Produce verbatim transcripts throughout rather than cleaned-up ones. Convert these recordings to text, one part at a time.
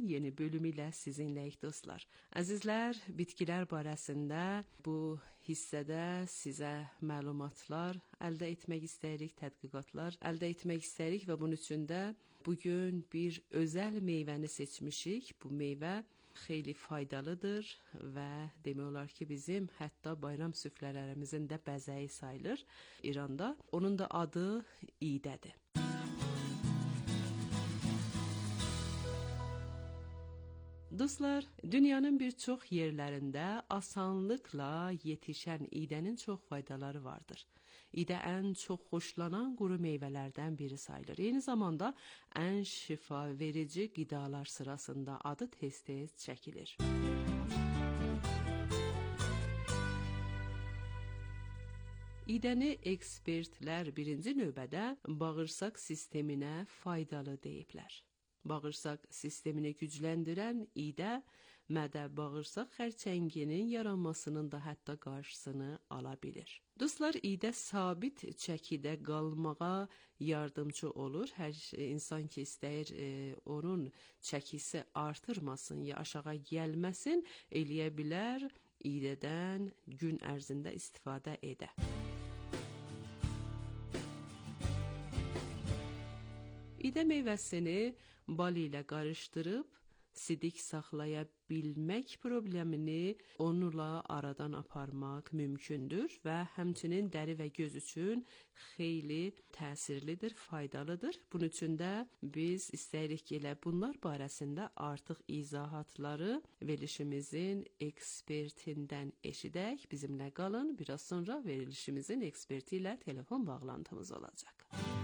yeni bölümü ilə sizinləyik dostlar. Əzizlər, bitkilər barəsində bu hissədə sizə məlumatlar əldə etmək istəyirik, tədqiqatlar əldə etmək istəyirik və bunun üçün də bugün bir özəl meyvəni seçmişik. Bu meyvə xeyli faydalıdır və demək olar ki, bizim hətta bayram süfrələrimizin də bəzəyi sayılır İranda. Onun da adı iydədir. Dostlar, dünyanın bir çox yerlərində asanlıqla yetişən iydənin çox faydaları vardır. İydə ən çox xoşlanan quru meyvələrdən biri sayılır. Eyni zamanda ən şifa verici qidalar sırasında adı tez-tez çəkilir. İydəni ekspertlər birinci növbədə bağırsaq sisteminə faydalı deyiblər. Bağırsaq sistemini gücləndirən iydə mədə-bağırsaq xərçənginin yaranmasının da hətta qarşısını ala bilir. Dostlar, iydə sabit çəkidə qalmağa yardımcı olur. Hər insan ki istəyir e, onun çəkisi artırmasın ya aşağı gəlməsin, eləyə bilər iydədən gün ərzində istifadə edə. İydə meyvəsini bal ilə qarışdırıb sidik saxlaya bilmək problemini onunla aradan aparmaq mümkündür və həmçinin dəri və göz üçün xeyli təsirlidir, faydalıdır. Bunun üçün də biz istəyirik ki, elə bunlar barəsində artıq izahatları verilişimizin ekspertindən eşidək. Bizimlə qalın, biraz sonra verilişimizin eksperti ilə telefon bağlantımız olacaq.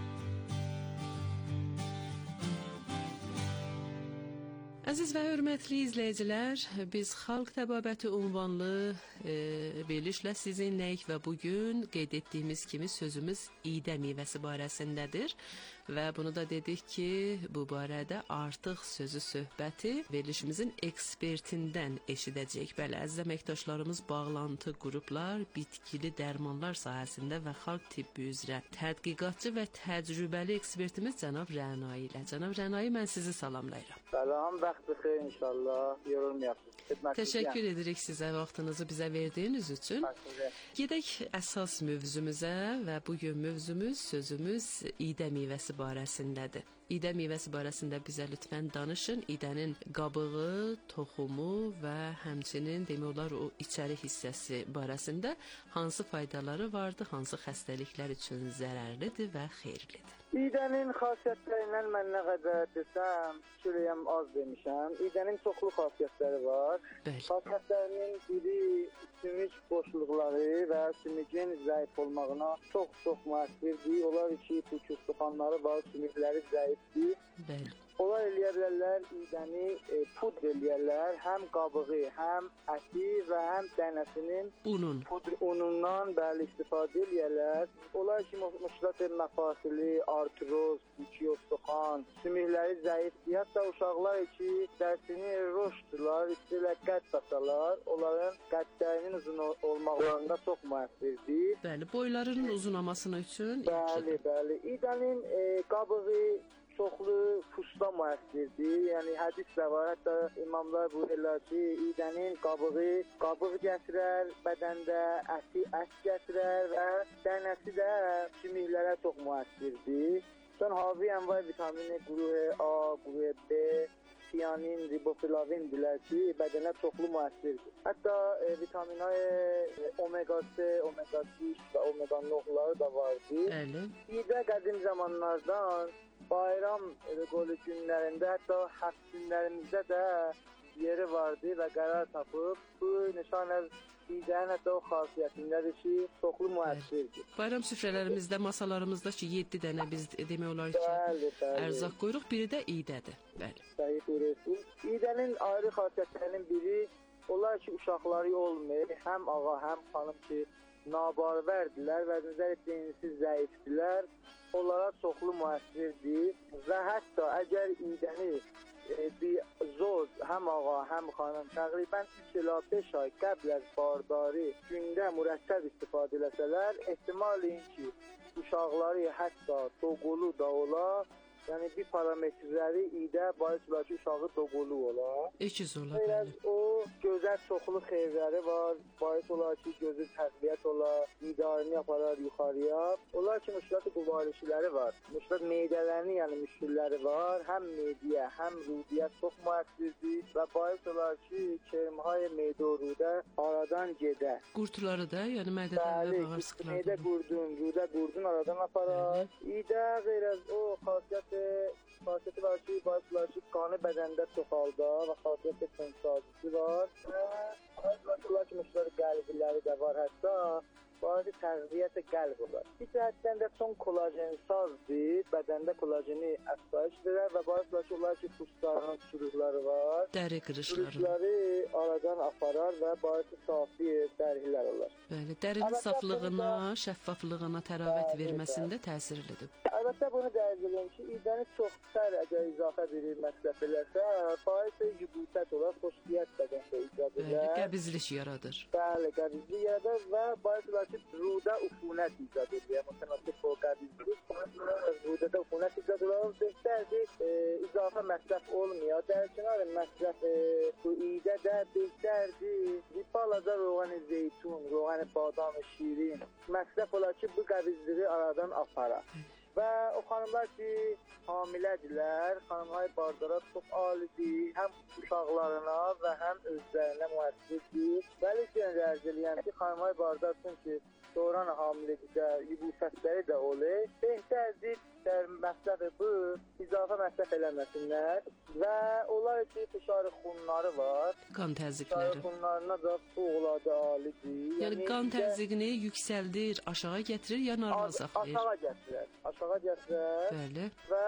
Əziz və hörmətli izləyicilər, biz Xalq Təbabəti ünvanlı e, verilişlə sizinləyik və bugün qeyd etdiyimiz kimi sözümüz iydə meyvəsi barəsindədir və bunu da dedik ki, bu barədə artıq sözü söhbəti verilişimizin ekspertindən eşidəcək. Bəli, əziz əməkdaşlarımız bağlantı qruplar, bitkili dərmanlar sahəsində və xalq tibbi üzrə tədqiqatçı və təcrübəli ekspertimiz cənab Rənai ilə. Cənab Rənai, mən sizi salamlayıram. Salam, bəxtəxeyr inşallah, yorulmayasınız. Təşəkkür edirik sizə vaxtınızı bizə verdiyiniz üçün. Gedək əsas mövzumuzə və bugün mövzumuz, sözümüz iydə meyvəsi barəsindədir. İydə meyvəsi barəsində bizə lütfən danışın. İydənin qabığı, toxumu və həmçinin demək olar o içəri hissəsi barəsində hansı faydaları vardır, hansı xəstəliklər üçün zərərlidir və xeyirlidir. İydənin xasiyyətlərindən mən nə qədər desəm, şürəyəm az demişəm. İydənin çoxlu xasiyyətləri var. Bəli. Xasiyyətlərinin biri sümük boşluqları və sümüyün zəif olmağına çox-çox müəssirdir. Onlar ki, püçüstüxanları var, sümükləri zəifdir. Bəli. Onlar eləyə bilərlər, iydəni e, pudr eləyərlər, həm qabığı, həm əti və həm dənəsinin unun. Pudr unundan bəli istifadə eləyərlər. Onlar ki, müşkülat məfasili, artroz, püçüstüxan, sümükləri zəifdir. Hətta uşaqlar ki, dərsini roşdurlar, istəyirlər qəd tasalar, onların qədlərinin uzun olmaqlarında çox müəssirdir. Bəli, boylarının uzunamasına üçün. Bəli, bəli. İydənin e, qabığı çoxlu pusta müəssirdir. Yəni hədis də var. Hətta imamlar buyururlar ki, iydənin qabığı qabıq gətirər, bədəndə əti ət gətirər və dənəsi də sümüklərə çox müəssirdir. Sən havi ənvay vitamini qrupu A, qrupu B, tianin, riboflavin dilər ki, bədənə çoxlu müəssirdir. Hətta e, vitaminlər e, omega C, omega üç və omega nokları da vardır. Bəli. İydə qədim zamanlardan bayram qolu günlərində, hətta həft günlərimizdə də yeri vardı və qərar tapıb. Bu nişanə iydənin hətta o xasiyyətindədir ki, çoxlu müəssirdir. Bayram süfrələrimizdə, masalarımızda ki, yeddi dənə biz demək olar ki, bəli, bəli. ərzaq qoyuruq, biri də iydədir. Bəli. Səhih buyurursunuz. İydənin ayrı xasiyyətlərinin biri, onlar ki, uşaqları olmayır. Həm ağa, həm xanım ki, nabarvərdilər və nəzər etdiyiniz zəifdirlər. Onlara çoxlu müəssirdir və hətta əgər iydəni e, bir zoz, həm ağa, həm xanım təqribən üç ilə beş ay qəbl az bardarı gündə mürəkkəb istifadə eləsələr, ehtimalin ki, uşaqları hətta doğulu da ola, Yəni bir parametrləri idə bahis olar ki, uşağı doğulu olar. İkiz olar, Biraz bəli. o gözəl çoxlu xeyirləri var. Bahis olar ki, gözü təqviyyət olar, idarəni aparar yuxarıya. Olar ki, müşkülat qüvarişləri var. Müşkülat meydələrini, yəni müşkülləri var. Həm mediyə, həm rudiyə çox müəssirdir və bahis olar ki, kermhay meydə rudə aradan gedə. Qurtları da, yəni mədədən və bağırsaqlardan. Meydə qurdun, rudə qurdun aradan aparar. İdə qeyraz o xasiyyət xasiyyəti var ki, bahis olar ki, qanı bədəndə çoxaldar və xasiyyətli sensazisi var. Və olar ki, müşkülat qəlbiləri də var hətta. Bazı təğziyyəti qəlb olar. Bir cəhətdən də son kolajensazdır. Bədəndə kolajeni əfsayiş verər və bazı ki, olar ki, pustlarının çürükləri var. Dəri qırışları. Çürükləri aradan aparar və bazı safi dərilər olar. Bəli, dərinin saflığına, şəffaflığına təravət verməsində təsirlidir. Əlbəttə bunu dərəcələyim ki, idəni çox sər əgər izafə bir məsrəf eləsə, faiz yübutət olar, xoşdiyyət bədəndə icad edər. Bəli, qəbizlik yaradır. Bəli, qəbizlik yaradır və bazı ki, rudə ufunət icad edir. Mütəmətlik o qəbizlik, rudədə ufunət icad edir. Behtərdir, e, izafə məsrəf olmuyor. Dərkənar məsrəf e, bu idə də behtərdir. Bir balaca roğan zeytun, roğan badam şirin məsrəf olar ki, bu qəbizliyi aradan aparar. Və o xanımlar ki, hamilədirlər, xanımlar bardara çox alidir, həm uşaqlarına və həm özlərinə müəssirdir. Bəli ki, rəz eləyəm ki, xanımlar bardar çünki doğran hamiləlikdə yübusətləri də olur. Behtərdir, məsrəfi bu, izafə məsrəf eləməsinlər və onlar ki, fişarı xunları var. Qan təzyiqləri. Fişarı xunlarına da fövqəladə alidir. Yəni, yəni qan təzyiqini yüksəldir, aşağı gətirir, ya normal saxlayır? Aşağı gətirir, aşağı gətirir. Bəli. Və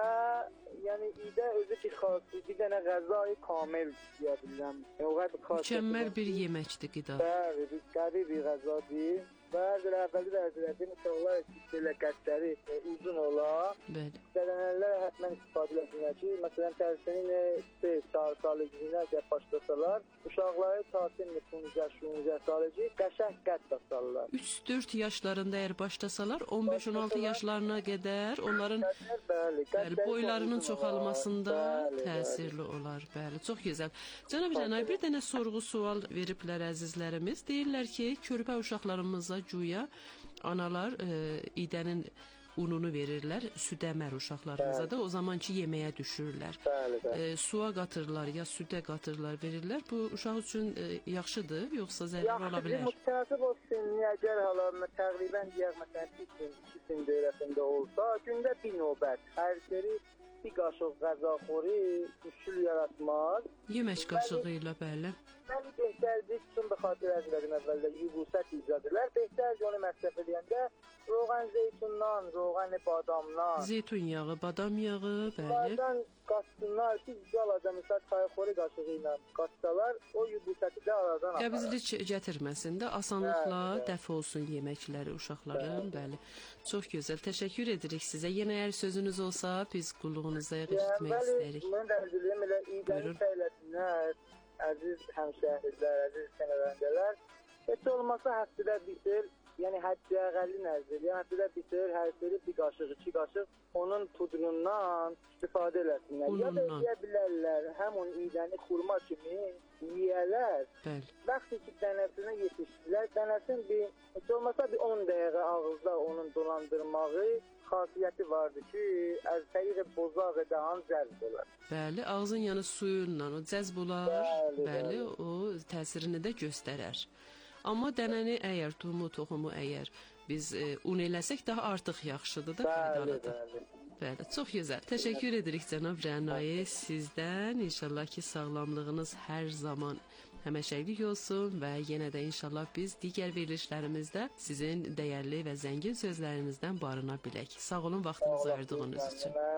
yəni idə özü bir xasi, bir dənə qəzayı kamil deyə bilirəm. Mükəmməl bir yeməkdir qida. Bəli, bir qəri bir qəzadır. Bəzi əvvəlki dərəcələrdə insanlar belə qəddləri e, uzun ola. Bəli. Dədənəllər hətmən istifadə edilmək ki, məsələn, tərsini sağlıqlıqına əgər başlasalar, uşaqları tərsini on beş on beş salıcı qəşəng qədd basarlar. üç dörd yaşlarında əgər başlasalar, on beş on altı yaşlarına qədər onların bəli, bəli, boylarının çoxalmasında bəli, təsirli bəli. Olar. Bəli, çox gözəl. Cənab Rənay, bir dənə sorğu sual veriblər əzizlərimiz. Deyirlər ki, körpə uşaqlarımıza güya analar e, idənin ununu verirlər, südəmər uşaqlarımıza da o zaman ki yeməyə düşürlər. Bəli, bəli. E, suya qatırlar ya südə qatırlar, verirlər. Bu uşaq üçün e, yaxşıdır, yoxsa zərərli ola bilər? Yaxşıdır, mütəəssib olsun, əgər halarına təqribən deyək məsələn bir gün, iki gün dövrəsində olsa, gündə bir növbət, hər seri bir qaşıq qəzaxori müşkül yaratmaz. Yemək qaşığı ilə, bəli. Bəli, behtərdir, bütün bu xatir əzlədim əvvəldə yubusət icad edilər. Behtərdir onu məsrəf edəndə roğan zeytundan, roğan badamdan. Zeytun yağı, badam yağı, bəli. Bunlardan qaçsınlar ki, qalacaq, misal çayxori qaşığı ilə qaçsalar, o yubusəti də aradan aparar. Qəbizlik gətirməsin də, asanlıqla bəli, bəli. dəf olsun yeməkləri uşaqların, bəli. Çox gözəl, təşəkkür edirik sizə. Yenə əgər sözünüz olsa, biz qulluğunuza eşitmək istəyirik. Bəli, mən də ərzəliyəm, elə idəni səyləsinlər, əziz həmşəhridlər, əziz sənəvəndələr. Heç olmasa həftədə bitir, yəni həddi əqəlli nəzdir, yəni həftədə bitir, hər seri bir qaşıq, iki qaşıq onun pudrundan istifadə eləsinlər. Ya da edə bilərlər, həm onun idəni xurma kimi yiyələr. Bəli. Vaxtı ki, dənəsinə yetişdilər, dənəsin bir, heç olmasa bir on dəqiqə ağızda onun dolandırmağı xasiyyəti vardı ki, əztəyi bozaq edən cəzb olar. Bəli, ağzın yanı suyunla o cəzb olar, bəli, bəli, o təsirini də göstərər. Amma dənəni əgər, tumu, toxumu əgər biz e, un eləsək daha artıq yaxşıdır da, faydalıdır. Bəli, bəli. Bəli, çox gözəl. Təşəkkür edirik cənab Rənai sizdən. İnşallah ki, sağlamlığınız hər zaman həməşəlik olsun və yenə də inşallah biz digər verilişlərimizdə sizin dəyərli və zəngin sözlərinizdən barına bilək. Sağ olun vaxtınızı ayırdığınız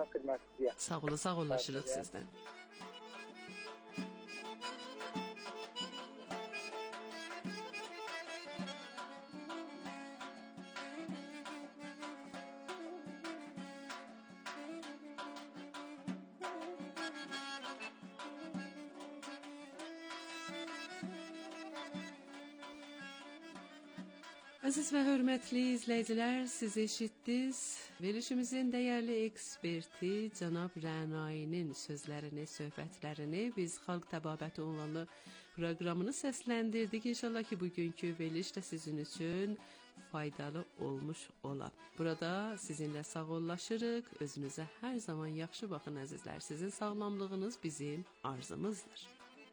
üçün. Sağ olun, sağollaşırıq sizdən. Əziz və hörmətli izləyicilər, siz eşitdiniz. Verilişimizin dəyərli eksperti cənab Rənainin sözlərini, söhbətlərini biz Xalq Təbabəti ünvanlı proqramını səsləndirdik. İnşallah ki, bugünkü veriliş də sizin üçün faydalı olmuş ola. Burada sizinlə sağollaşırıq. Özünüzə hər zaman yaxşı baxın əzizlər. Sizin sağlamlığınız bizim arzumuzdur.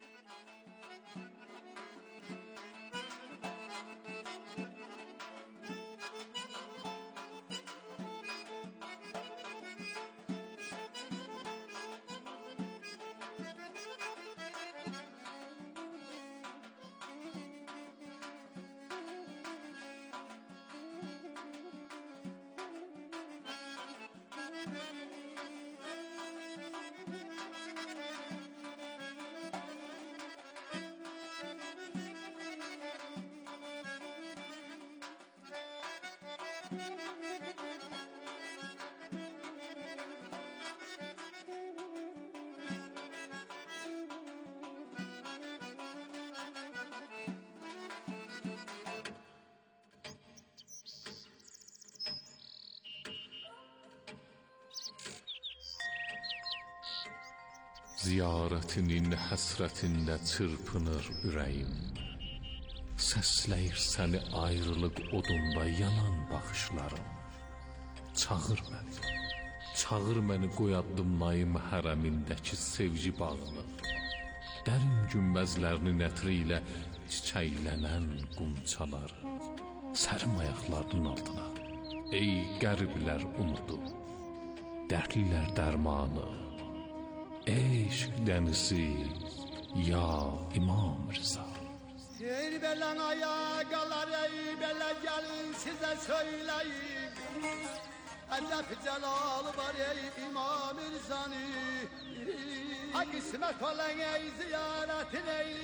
Ziyarətinin həsrətində çırpınır ürəyim. Səsləyir səni ayrılıq odunda yanan baxışlarım. Çağır məni, çağır məni qoyaddım naim hərəmindəki sevgi bağını. Dərin günbəzlərinin ətri ilə çiçəklənən qumçaları. Sərim ayaqlarının altına, ey qəriblər umudu, dərdlilər dərmanı. Eşq dənizi, ya İmam Rıza. Ey belen ayaqalar, ey bele gelin size söyleyeyim. Ədəb cəlalı var ey İmam Rıza'nı. Ha qismət olan ey ziyaretin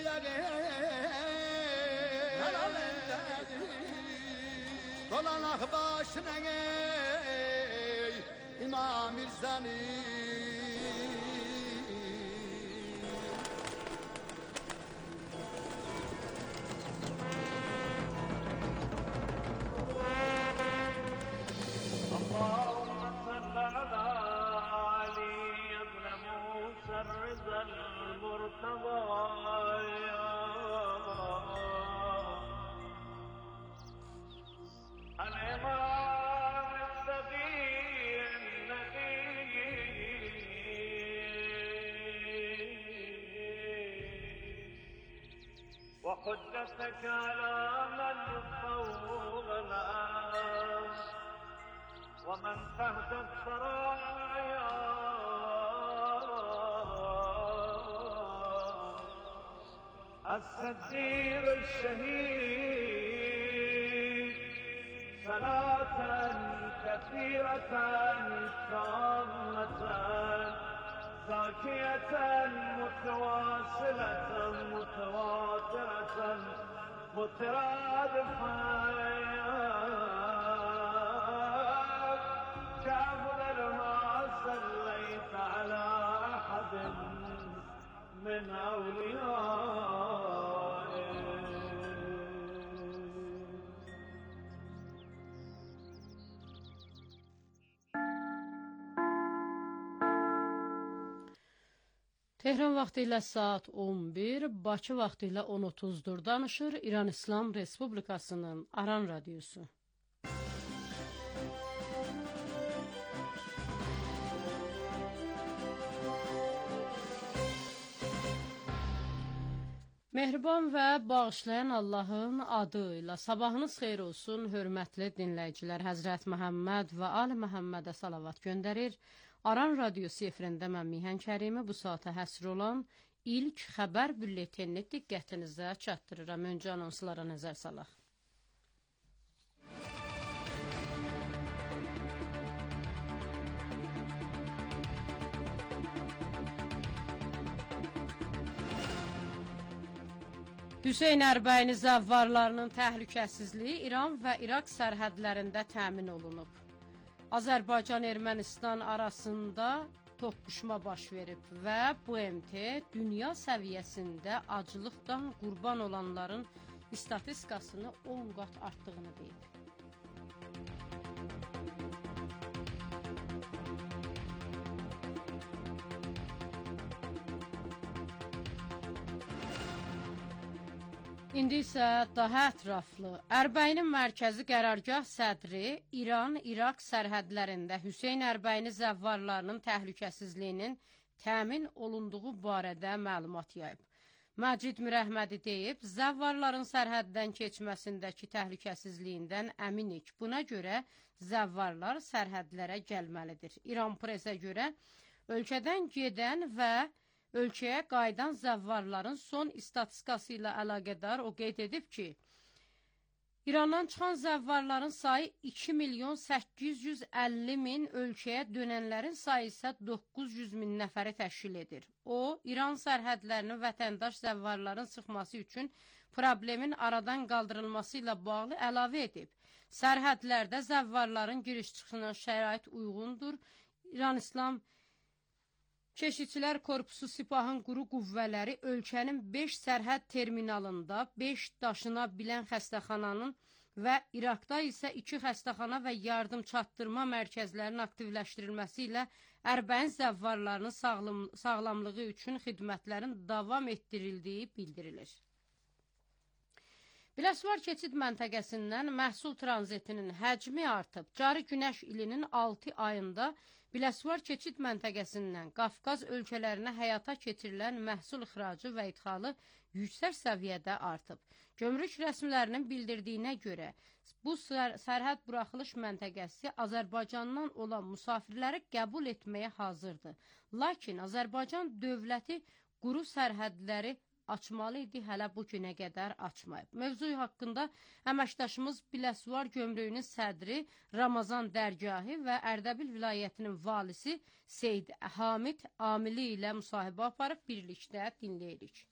eylərin. Dolanaq başına ey İmam Rıza'nı. اللهم صل على علي بن موسى الرضا المرتضى الإمام السبي النبي وحجتك على من فوق الأرض ومن تحت الثرايا الصديق الشهيد صلاة كثيرة تامة زاكية متواصلة متواترة مترادفة كأفضل ما صليت على أحد من أوليائك. Tehran vaxtı ilə saat on bir, Bakı vaxtı ilə on otuzdur danışır İran İslam Respublikasının Aran Radyosu. Mehriban və bağışlayan Allahın adı ilə sabahınız xeyir olsun, hörmətli dinləyicilər. Həzrət Məhəmməd və Ali Məhəmmədə salavat göndərir. Aran Radyosu efirində mən Mihan Kərimi bu saata həsr olan ilk xəbər bülletenini diqqətinizə çatdırıram. Öncə anonslara nəzər salaq. Hüseyn Ərbəyin zəvvarlarının təhlükəsizliyi İran və İraq sərhədlərində təmin olunub. Azərbaycan-Ermənistan arasında toqquşma baş verib və B M T dünya səviyyəsində acılıqdan qurban olanların statistikasını on qat artdığını deyib. İndi isə daha ətraflı. Ərbəyinin mərkəzi qərargah sədri İran-İraq sərhədlərində Hüseyn Ərbəyini zəvvarlarının təhlükəsizliyinin təmin olunduğu barədə məlumat yayıb. Məcid Mürəhmədi deyib, zəvvarların sərhəddən keçməsindəki təhlükəsizliyindən əminik. Buna görə zəvvarlar sərhədlərə gəlməlidir. İran presə görə ölkədən gedən və ölkəyə qayıdan zəvvarların son istatistikası ilə əlaqədar o qeyd edib ki, İrandan çıxan zəvvarların sayı iki milyon səkkiz yüz əlli min, ölkəyə dönənlərin sayı isə doqquz yüz min nəfəri təşkil edir. O, İran sərhədlərinin vətəndaş zəvvarların çıxması üçün problemin aradan qaldırılması ilə bağlı əlavə edib. Sərhədlərdə zəvvarların giriş-çıxışına şərait uyğundur. İran İslam Keşikçilər Korpusu Sipahın quru qüvvələri ölkənin beş sərhəd terminalında, beş daşına bilən xəstəxananın və İraqda isə iki xəstəxana və yardım çatdırma mərkəzlərinin aktivləşdirilməsi ilə Ərbəyin zəvvarlarının sağlam, sağlamlığı üçün xidmətlərin davam etdirildiyi bildirilir. Biləsuvar keçid məntəqəsindən məhsul tranzitinin həcmi artıb. Cari günəş ilinin altı ayında Biləsuvar keçid məntəqəsindən Qafqaz ölkələrinə həyata keçirilən məhsul ixracı və idxalı yüksək səviyyədə artıb. Gömrük rəsmilərinin bildirdiyinə görə bu sərhəd buraxılış məntəqəsi Azərbaycandan olan musafirləri qəbul etməyə hazırdır. Lakin Azərbaycan dövləti quru sərhədləri açmalı idi, hələ bu günə qədər açmayıb. Mövzu haqqında əməkdaşımız Biləsuvar gömrüyünün sədri Ramazan Dərgahı və Ərdəbil vilayətinin valisi Seyid Hamid Amili ilə müsahibə aparıb birlikdə dinləyirik.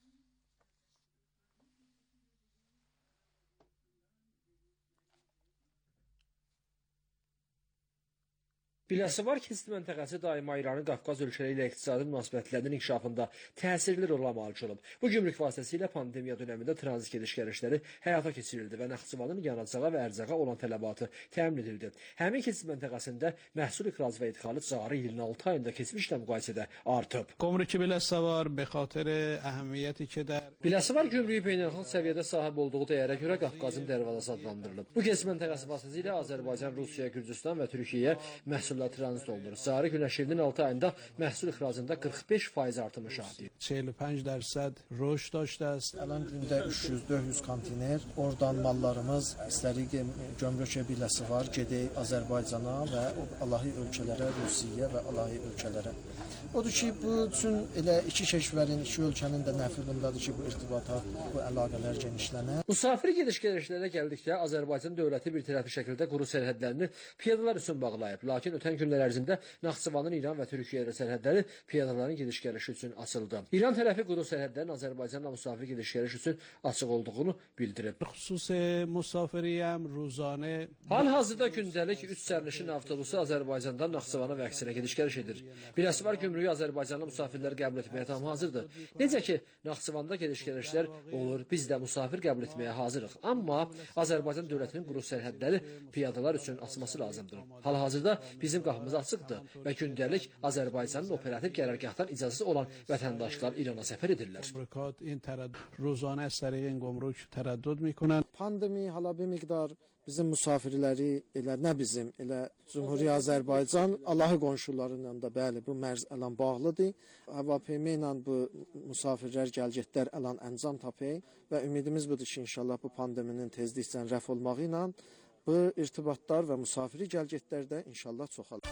Biləsuvar keçid məntəqəsi daima İranın Qafqaz ölkələri ilə iqtisadi münasibətlərinin inkişafında təsirli rol almalı olub. Bu gömrük vasitəsilə pandemiya dönəmində tranzit gediş-gəlişləri həyata keçirildi və Naxçıvanın yanacağa və ərzağa olan tələbatı təmin edildi. Həmin keçid məntəqəsində məhsul ixracı və idxalı cari ilin altı ayında keçmişlə müqayisədə artıb. Gömrük Biləsuvar به خاطر اهمیتی که در Biləsuvar gömrüyü beynəlxalq səviyyədə sahib olduğu dəyərə görə Qafqazın dərvazası adlandırılıb. Bu keçid məntəqəsi vasitəsilə Azərbaycan, Rusiya, Gürcüstan və Türkiyəyə məhsullar tranzit olunur. Cari günəş ilinin altı ayında məhsul ixracında qırx beş faiz artımı şahidi. چهل و پنج درصد رشد داشته است. Alan gündə üç yüz dörd yüz konteyner, oradan mallarımız istərik gömrük Biləsuvar gedək Azərbaycana və alahi ölkələrə, Rusiya və alahi ölkələrə. Odur ki, bu üçün elə iki kəşvərin, iki ölkənin də nəfilundadır ki, bu irtibatat, bu əlaqələr genişlənər. Musafir gediş-gəlişlərə gəldikdə Azərbaycan dövləti bir tərəfli şəkildə quru sərhədlərini piyadalar üçün bağlayıb. Lakin ötən günlər ərzində Naxçıvanın İran və Türkiyə ilə sərhədləri piyadaların gediş-gəlişi üçün açıldı. İran tərəfi quru sərhədlərin Azərbaycanla musafir gediş-gəliş üçün açıq olduğunu bildirib. خصوص مسافریم روزانه Hal-hazırda gündəlik üç sərnişin avtobusu Azərbaycandan Naxçıvana və əksinə gediş-gəliş edir. Biləsuvar gömrüyü Azərbaycanlı musafirləri qəbul etməyə tam hazırdır. Necə ki, Naxçıvanda gediş-gəlişlər olur, biz də musafir qəbul etməyə hazırıq. Amma Azərbaycan dövlətinin quru sərhədləri piyadalar üçün açması lazımdır. Hal-hazırda bizim qapımız açıqdır və gündəlik Azərbaycanın operativ qərargahdan icazəsi olan vətəndaşlar İrana səfər edirlər. این تردد روزانه از طریق این گمرک تردد میکنند. Pandemi hala bir miqdar bizim musafirləri, elə nə bizim, elə Cümhuriyyət Azərbaycan, Allahı qonşularıyla da bəli, bu mərz əlan bağlıdır. Hava P M ilə bu musafirlər, gəlgətlər əlan əncam tapır və ümidimiz budur ki, inşallah bu pandeminin tezliklə rəf olmağı ilə bu irtibatlar və musafiri gəlgətlər də inşallah çoxalır.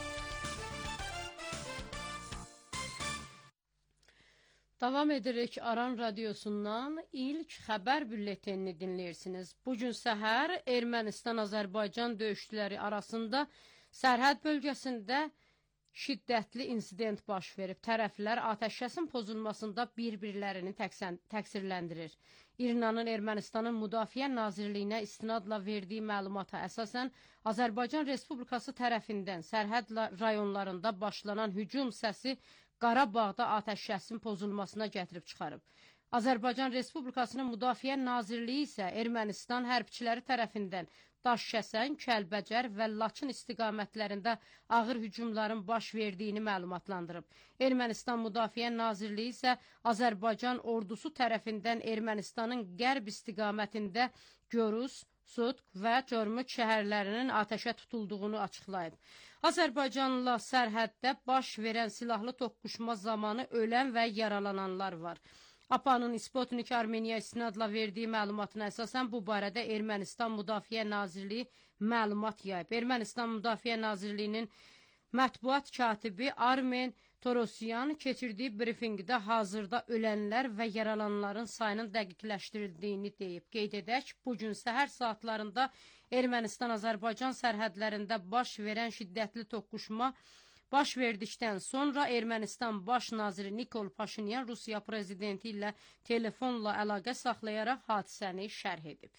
Davam edirik Aran Radiosundan ilk xəbər bülletenini dinləyirsiniz. Bugün səhər Ermənistan-Azərbaycan döyüşçüləri arasında sərhəd bölgəsində şiddətli insident baş verib. Tərəflər atəşkəsin pozulmasında bir-birlərini təqsirləndirir. İranın Ermənistanın Müdafiə Nazirliyinə istinadla verdiyi məlumata əsasən Azərbaycan Respublikası tərəfindən sərhəd rayonlarında başlanan hücum səsi Qarabağda atəşkəsin pozulmasına gətirib çıxarıb. Azərbaycan Respublikasının Müdafiə Nazirliyi isə Ermənistan hərbçiləri tərəfindən Daşkəsən, Kəlbəcər və Laçın istiqamətlərində ağır hücumların baş verdiyini məlumatlandırıb. Ermənistan Müdafiə Nazirliyi isə Azərbaycan ordusu tərəfindən Ermənistanın qərb istiqamətində Görüz, Sudq və Cormud şəhərlərinin atəşə tutulduğunu açıqlayıb. Azərbaycanla sərhəddə baş verən silahlı toqquşma zamanı ölən və yaralananlar var. A P A-nın Sputnik Armeniya istinadla verdiyi məlumatına əsasən bu barədə Ermənistan Müdafiə Nazirliyi məlumat yayıb. Ermənistan Müdafiə Nazirliyinin mətbuat katibi Armen Torosyan keçirdiyi brifinqdə hazırda ölənlər və yaralananların sayının dəqiqləşdirildiyini deyib. Qeyd edək, bugün səhər saatlarında Ermənistan-Azərbaycan sərhədlərində baş verən şiddətli toqquşma baş verdikdən sonra Ermənistan Baş Naziri Nikol Paşinyan Rusiya prezidenti ilə telefonla əlaqə saxlayaraq hadisəni şərh edib.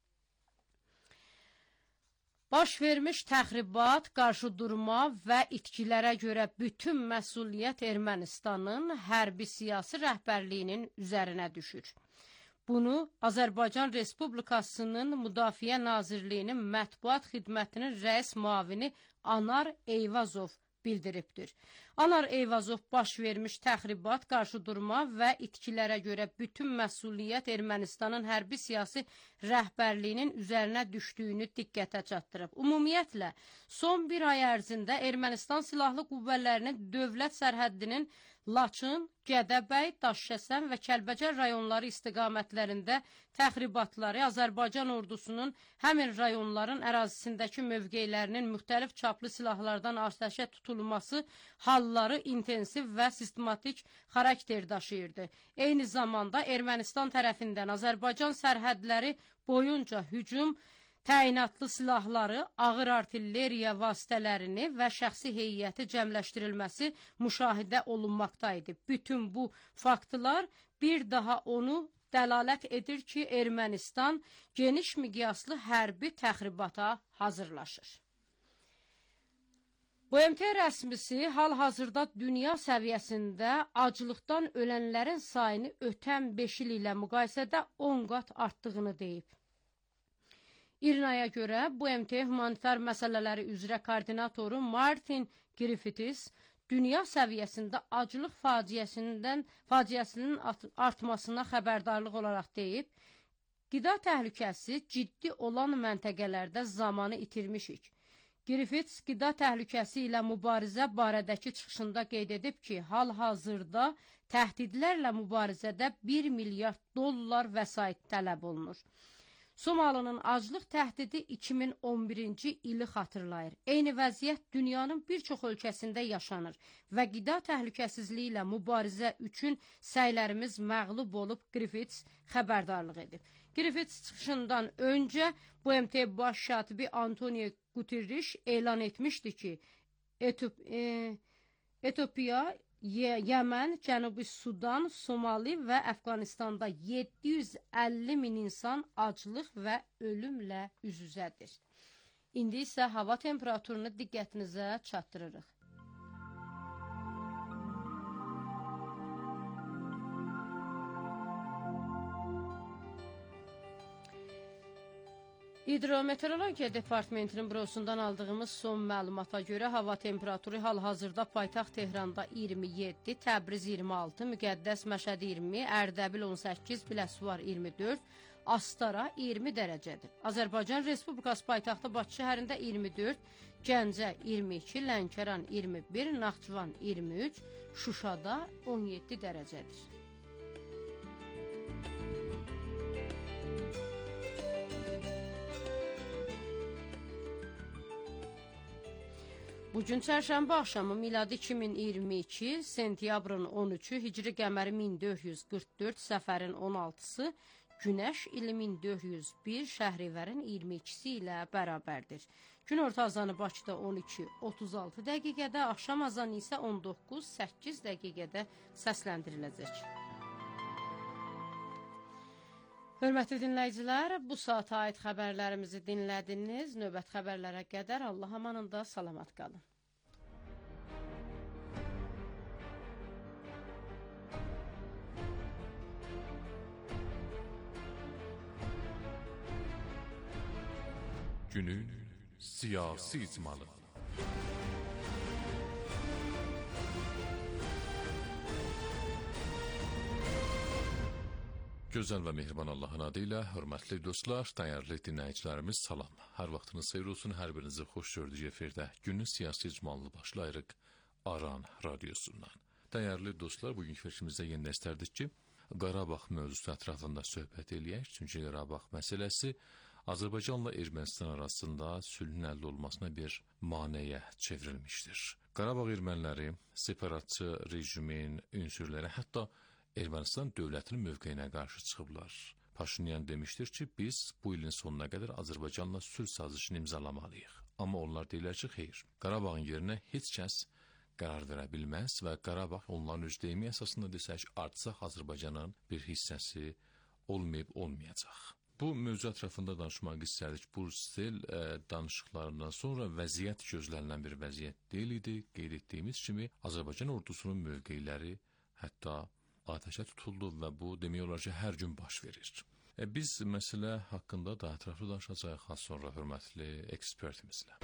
Baş vermiş təxribat, qarşıdurma və itkilərə görə bütün məsuliyyət Ermənistanın hərbi siyasi rəhbərliyinin üzərinə düşür. Bunu Azərbaycan Respublikasının Müdafiə Nazirliyinin mətbuat xidmətinin rəis müavini Anar Eyvazov bildiribdir. Anar Eyvazov baş vermiş təxribat, qarşıdurma və itkilərə görə bütün məsuliyyət Ermənistanın hərbi siyasi rəhbərliyinin üzərinə düşdüyünü diqqətə çatdırıb. Ümumiyyətlə, son bir ay ərzində Ermənistan Silahlı Qüvvələrinin dövlət sərhəddinin Laçın, Gədəbəy, Daşkəsən və Kəlbəcər rayonları istiqamətlərində təxribatları Azərbaycan ordusunun həmin rayonların ərazisindəki mövqeylərinin müxtəlif çaplı silahlardan atəşə tutulması halları intensiv və sistematik xarakter daşıyırdı. Eyni zamanda Ermənistan tərəfindən Azərbaycan sərhədləri boyunca hücum, təyinatlı silahları, ağır artilleriya vasitələrini və şəxsi heyəti cəmləşdirilməsi müşahidə olunmaqdaydı. Bütün bu faktlar bir daha onu dəlalət edir ki, Ermənistan geniş miqyaslı hərbi təxribata hazırlaşır. B M T rəsmisi hal-hazırda dünya səviyyəsində acılıqdan ölənlərin sayını ötən beş il ilə müqayisədə on qat artdığını deyib. İrnaya görə B M T humanitar məsələləri üzrə koordinatoru Martin Griffiths dünya səviyyəsində acılıq faciəsindən faciəsinin artmasına xəbərdarlıq olaraq deyib, qida təhlükəsi ciddi olan məntəqələrdə zamanı itirmişik. Griffiths qida təhlükəsi ilə mübarizə barədəki çıxışında qeyd edib ki, hal-hazırda təhdidlərlə mübarizədə bir milyard dollar vəsait tələb olunur. Somalının aclıq təhdidi iki min on birinci ili xatırlayır. Eyni vəziyyət dünyanın bir çox ölkəsində yaşanır və qida təhlükəsizliyi ilə mübarizə üçün səylərimiz məğlub olub, Griffiths xəbərdarlıq edib. Griffiths çıxışından öncə B M T baş katibi Antonio Guterres elan etmişdi ki, Etop e, Etiopiya, Yəmən, Cənubi Sudan, Somali və Əfqanistanda yeddi yüz əlli min insan aclıq və ölümlə üz-üzədir. İndi isə hava temperaturunu diqqətinizə çatdırırıq. Hidrometeorologiya Departamentinin bürosundan aldığımız son məlumata görə hava temperaturu hal-hazırda paytaxt Tehranda iyirmi yeddi, Təbriz iyirmi altı, Müqəddəs Məşəd iyirmi, Ərdəbil on səkkiz, Biləsuvar iyirmi dörd, Astara iyirmi dərəcədir. Azərbaycan Respublikası paytaxtı Bakı şəhərində iyirmi dörd, Gəncə iyirmi iki, Lənkəran iyirmi bir, Naxçıvan iyirmi üç, Şuşada on yeddi dərəcədir. Bugün çərşənbə axşamı miladi iki min iyirmi iki, sentyabrın on üçü, hicri qəməri min dörd yüz qırx dörd, səfərin on altısı, günəş ili min dörd yüz bir, şəhrilərin iyirmi ikisi ilə bərabərdir. Gün orta azanı Bakıda on iki otuz altı dəqiqədə, axşam azanı isə on doqquz səkkiz dəqiqədə səsləndiriləcək. Hörmətli dinləyicilər, bu saata aid xəbərlərimizi dinlədiniz. Növbət xəbərlərə qədər Allah amanında salamat qalın. Günün siyasi icmalı. Gözəl və mehriban Allahın adı ilə, hörmətli dostlar, dəyərli dinləyicilərimiz, salam. Hər vaxtınız xeyir olsun, hər birinizi xoş gördük efirdə. Günün siyasi icmalını başlayırıq Aran radiosundan. Dəyərli dostlar, bugünkü verilişimizdə yenə istərdik ki, Qarabağ mövzusu ətrafında söhbət eləyək. Çünki Qarabağ məsələsi Azərbaycanla Ermənistan arasında sülhün əldə olmasına bir maneəyə çevrilmişdir. Qarabağ erməniləri, separatçı rejimin ünsürləri, hətta Ermənistan dövlətinin mövqeyinə qarşı çıxıblar. Paşinyan demişdir ki, biz bu ilin sonuna qədər Azərbaycanla sülh sazişini imzalamalıyıq. Amma onlar deyirlər ki, xeyr, Qarabağın yerinə heç kəs qərar verə bilməz və Qarabağ onların öz deyimi əsasında desək, artsaq Azərbaycanın bir hissəsi olmayıb olmayacaq. Bu mövzu ətrafında danışmaq istərdik. Brüssel e, danışıqlarından sonra vəziyyət gözlənilən bir vəziyyət deyil idi. Qeyd etdiyimiz kimi Azərbaycan ordusunun mövqeyləri hətta atəşə tutuldu və bu demək olar ki, hər gün baş verir. E, biz məsələ haqqında daha ətraflı danışacağıq az sonra hörmətli ekspertimizlə.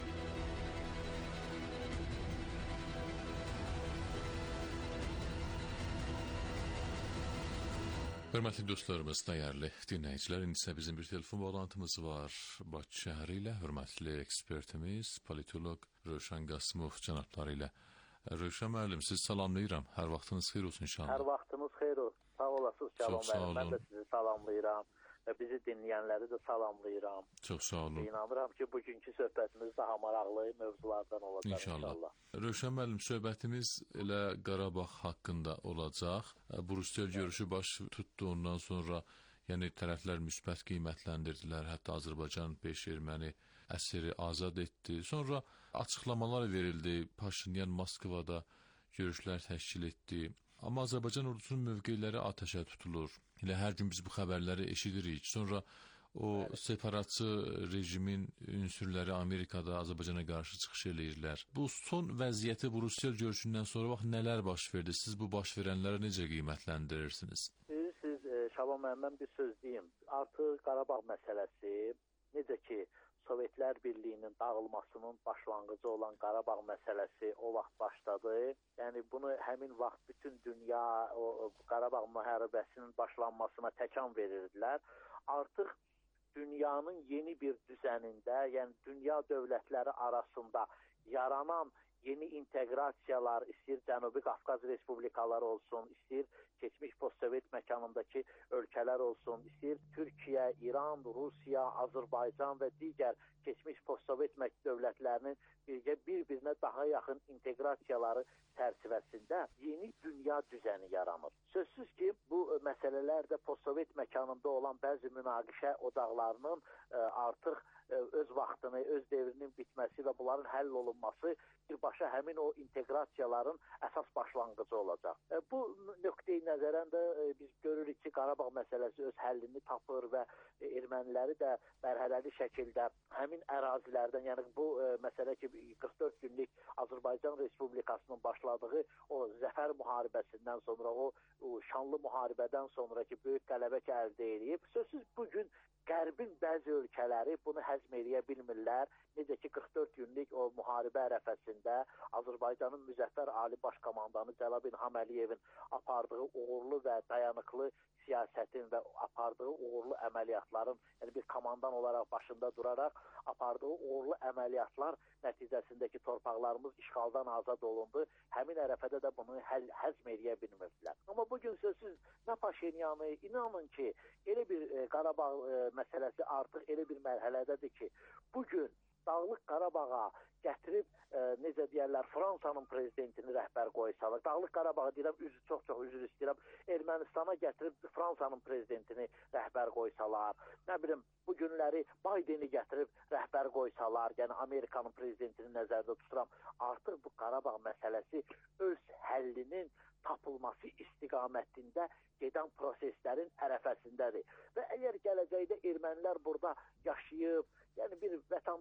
Hörmətli dostlarımız, dəyərli dinləyicilər, indi isə bizim bir telefon bağlantımız var. Bakı şəhəri ilə hörmətli ekspertimiz, politolog Rövşən Qasımov cənabları ilə. Rövşən müəllim, sizi salamlayıram. Hər vaxtınız xeyir olsun inşallah. Hər vaxtınız xeyir olsun. Sağ olasınız Cəlal müəllim. Mən də sizi salamlayıram və bizi dinləyənləri də salamlayıram. Çox sağ olun. İnanıram ki, bugünkü söhbətimiz daha maraqlı mövzulardan olacaq inşallah. inşallah. Rövşən müəllim, söhbətimiz elə Qarabağ haqqında olacaq. Brüssel görüşü baş tutdu, ondan sonra yəni tərəflər müsbət qiymətləndirdilər. Hətta Azərbaycan beş erməni əsiri azad etdi. Sonra açıqlamalar verildi. Paşinyan Moskvada görüşlər təşkil etdi. Amma Azərbaycan ordusunun mövqeyləri atəşə tutulur. Elə hər gün biz bu xəbərləri eşidirik. Sonra o separatçı rejimin ünsürləri Amerikada Azərbaycana qarşı çıxış eləyirlər. Bu son vəziyyəti Brüssel görüşündən sonra bax nələr baş verdi? Siz bu baş verənləri necə qiymətləndirirsiniz? Siz Şaban müəllim, mən bir söz deyim. Artıq Qarabağ məsələsi, necə ki Sovetlər Birliyinin dağılmasının başlanğıcı olan Qarabağ məsələsi o vaxt başladı. Yəni bunu həmin vaxt bütün dünya o Qarabağ müharibəsinin başlanmasına təkan verirdilər. Artıq dünyanın yeni bir düzənində, yəni dünya dövlətləri arasında yaranan yeni inteqrasiyalar, istəyir Cənubi Qafqaz Respublikaları olsun, istəyir keçmiş postsovet məkanındakı ölkələr olsun, istəyir Türkiyə, İran, Rusiya, Azərbaycan və digər keçmiş postsovet dövlətlərinin birgə bir-birinə daha yaxın inteqrasiyaları çərçivəsində yeni dünya düzəni yaranır. Sözsüz ki, bu məsələlər də postsovet məkanında olan bəzi münaqişə odaqlarının ə, artıq ə, öz vaxtını, öz devrinin bitməsi və bunların həll olunması birbaşa həmin o inteqrasiyaların əsas başlanğıcı olacaq. Ə, bu nöqteyi nəzərən də ə, biz görürük ki, Qarabağ məsələsi öz həllini tapır və ə, erməniləri də mərhələli şəkildə həmin ərazilərdən, yəni bu ə, məsələ ki, qırx dörd günlük Azərbaycan Respublikasının başladığı o zəfər müharibəsindən sonra, o, o şanlı müharibədən sonraki böyük qələbə əldə edib. Sözsüz bugün Qərbin bəzi ölkələri bunu həzm edə bilmirlər. Necə ki, qırx dörd günlük o müharibə ərəfəsində Azərbaycanın müzəffər Ali Baş Komandanı Cəlal İlham Əliyevin apardığı uğurlu və dayanıqlı siyasətin və apardığı uğurlu əməliyyatların, yəni bir komandan olaraq başında duraraq apardığı uğurlu əməliyyatlar nəticəsindəki torpaqlarımız işğaldan azad olundu. Həmin ərəfədə də bunu həl, həzm edə bilmirdilər. Amma bugün sözsüz nə Paşinyanı, inanın ki, elə bir e, Qarabağ e, məsələsi artıq elə bir mərhələdədir ki, bugün Dağlıq Qarabağa gətirib, e, necə deyərlər, Fransanın prezidentini rəhbər qoysalar, Dağlıq Qarabağa deyirəm, üzr, çox-çox üzr istəyirəm, Ermənistana gətirib Fransanın prezidentini rəhbər qoysalar, nə bilim, bu günləri Bideni gətirib rəhbər qoysalar, yəni Amerikanın prezidentini nəzərdə tuturam, artıq bu Qarabağ məsələsi öz həllinin tapılması istiqamətində gedən proseslərin ərəfəsindədir. Və əgər gələcəkdə ermənilər burada yaşayıb, yəni bir vətəndaş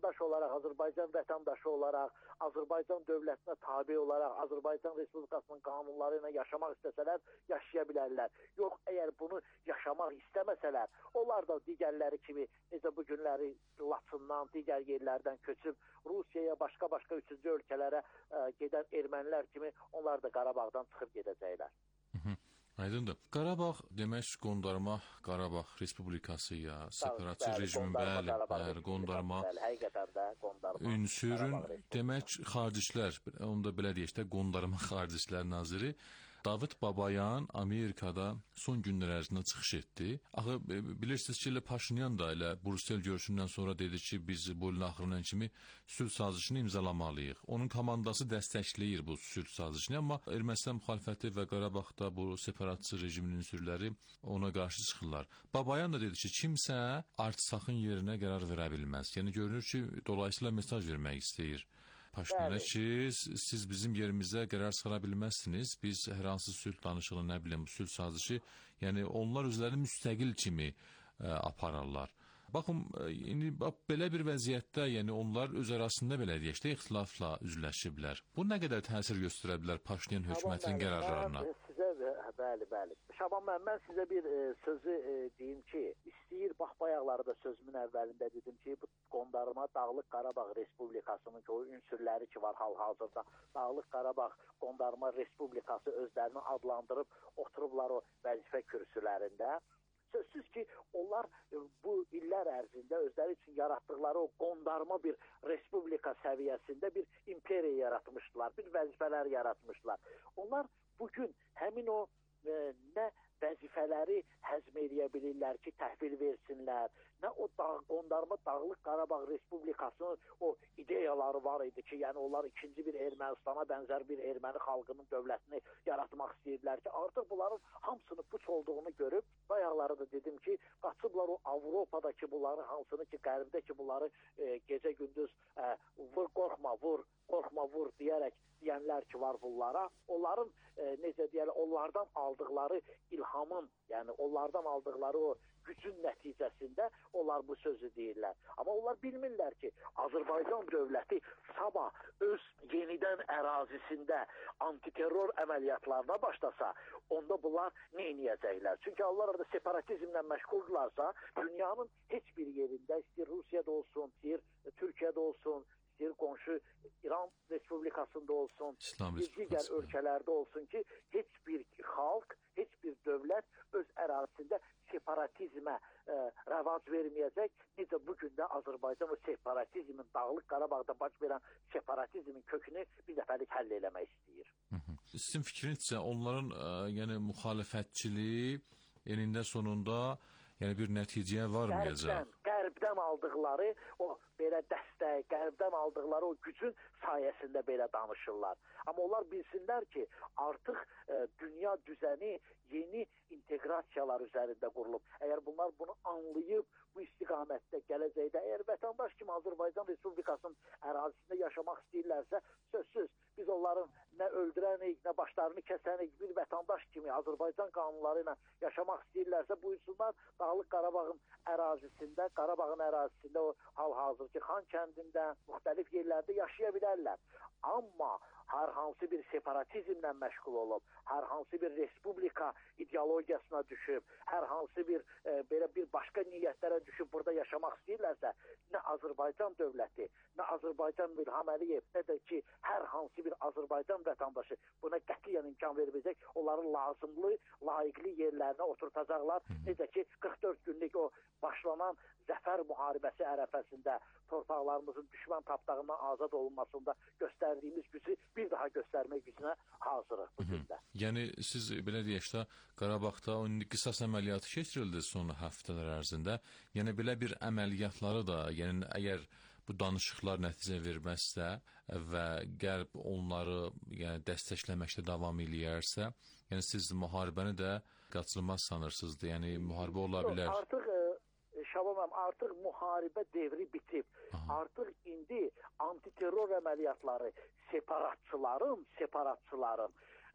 vətəndaş olaraq, Azərbaycan vətəndaşı olaraq, Azərbaycan dövlətinə tabe olaraq, Azərbaycan Respublikasının qanunları ilə yaşamaq istəsələr, yaşaya bilərlər. Yox, əgər bunu yaşamaq istəməsələr, onlar da digərləri kimi, necə bu günləri Laçından, digər yerlərdən köçüb, Rusiyaya, başqa-başqa üçüncü ölkələrə ə, gedən ermənilər kimi, onlar da Qarabağdan çıxıb gedəcəklər. Aydındır. Qarabağ demək qondarma Qarabağ Respublikası ya, separatçı rejimin bəli, bəli, qondarma ünsürün demək xaricilər, onu da belə deyək də, qondarma xaricilər naziri David Babayan Amerikada son günlər ərzində çıxış etdi. Axı bilirsiniz ki, elə Paşinyan da elə Brüssel görüşündən sonra dedi ki, biz bu ilin axırından kimi sülh sazişini imzalamalıyıq. Onun komandası dəstəkləyir bu sülh sazişini, amma Ermənistan müxalifəti və Qarabağda bu separatçı rejimin ünsürləri ona qarşı çıxırlar. Babayan da dedi ki, kimsə Artsakın yerinə qərar verə bilməz. Yəni görünür ki, dolayısıyla mesaj vermək istəyir Paşinyana ki, siz bizim yerimizdə qərar çıxara bilməzsiniz. Biz hər hansı sülh danışığı, nə bilim, sülh sazişi, yəni onlar özlərini müstəqil kimi ə, apararlar. Baxın, indi bax, belə bir vəziyyətdə, yəni onlar öz arasında belə deyək də ixtilafla üzləşiblər. Bu nə qədər təsir göstərə bilər Paşinyan hökumətinin qərarlarına? Sizə, bəli, bəli. Şaban müəllim, mən sizə bir e, sözü e, deyim ki, istəyir, bax bayaqlarda sözümün əvvəlində dedim ki, bu qondarma Dağlıq Qarabağ Respublikasının ki, o ünsürləri ki var hal-hazırda, Dağlıq Qarabağ Qondarma Respublikası özlərini adlandırıb oturublar o vəzifə kürsülərində. Sözsüz ki, onlar bu illər ərzində özləri üçün yaratdıqları o qondarma bir respublika səviyyəsində bir imperiya yaratmışdılar, bir vəzifələr yaratmışdılar. Onlar bugün həmin o e, nə vəzifələri həzm edə bilirlər ki, təhvil versinlər, nə o dağ, qondarma Dağlıq Qarabağ Respublikasının o ideyaları var idi ki, yəni onlar ikinci bir Ermənistana bənzər bir erməni xalqının dövlətini yaratmaq istəyirlər ki, artıq bunların hamısını puç olduğunu görüb, bayaqları da dedim ki, qaçıblar o Avropadakı bunları, hansını ki, qərbdəki bunları e, gecə-gündüz e, vur, qorxma, vur, qorxma, vur deyərək deyənlər ki, var bunlara, onların e, necə deyərlər, onlardan aldıqları ilhamın, yəni onlardan aldıqları o gücün nəticəsində onlar bu sözü deyirlər. Amma onlar bilmirlər ki, Azərbaycan dövləti sabah öz yenidən ərazisində antiterror əməliyyatlarına başlasa, onda bunlar nə edəcəklər? Çünki onlar orada separatizmlə məşğuldurlarsa, dünyanın heç bir yerində, istəyir Rusiyada olsun, istəyir Türkiyədə olsun, istəyir qonşu İran Respublikasında olsun, bir digər ölkələrdə olsun ki, heç bir xalq, heç bir dövlət öz ərazisində separatizmə ə, rəvac verməyəcək. Necə bugün də Azərbaycan o separatizmin, Dağlıq Qarabağda baş verən separatizmin kökünü bir dəfəlik həll eləmək istəyir. Hı -hı. Sizin fikrinizcə onların ə, yəni müxalifətçiliyi enində sonunda yəni bir nəticəyə varmayacaq? Qərbdən, qərbdən aldıqları o belə dəstək, qərbdən aldıqları o gücün sayəsində belə danışırlar. Amma onlar bilsinlər ki, artıq e, dünya düzəni yeni inteqrasiyalar üzərində qurulub. Əgər bunlar bunu anlayıb, bu istiqamətdə gələcəkdə, əgər vətəndaş kimi Azərbaycan Respublikasının ərazisində yaşamaq istəyirlərsə, sözsüz, biz onların nə öldürənik, nə başlarını kəsənik, bir vətəndaş kimi Azərbaycan qanunları ilə yaşamaq istəyirlərsə, buyursunlar Dağlıq Qarabağın ərazisində, Qarabağın ərazisində o hal-hazırki Xan kəndində, müxtəlif yerlərdə yaşaya bilərlər. Amma hər hansı bir separatizmlə məşğul olub, hər hansı bir respublika ideologiyasına düşüb, hər hansı bir e, belə bir başqa niyyətlərə düşüb burada yaşamaq istəyirlərsə, nə Azərbaycan dövləti, nə Azərbaycan İlham Əliyev, nə də ki, hər hansı bir Azərbaycan vətəndaşı buna qətiyyən imkan verməyəcək, onların lazımlı, layiqli yerlərinə oturtacaqlar. Necə ki, qırx dörd günlük o başlanan zəfər müharibəsi ərəfəsində torpaqlarımızın düşmən tapdağından azad olunmasında göstərdiyimiz gücü bir daha göstərmək gücünə hazırıq bu gündə. Yəni siz belə deyək də Qarabağda o qisas əməliyyatı keçirildi son həftələr ərzində. Yəni belə bir əməliyyatları da, yəni əgər bu danışıqlar nəticə verməzsə və Qərb onları yəni dəstəkləməkdə davam eləyərsə, yəni siz müharibəni də qaçılmaz sanırsınız da, yəni müharibə ola bilər. Artıq Şaban, artıq müharibə devri bitib. Aha. Artıq indi antiterror əməliyyatları separatçıların, separatçıların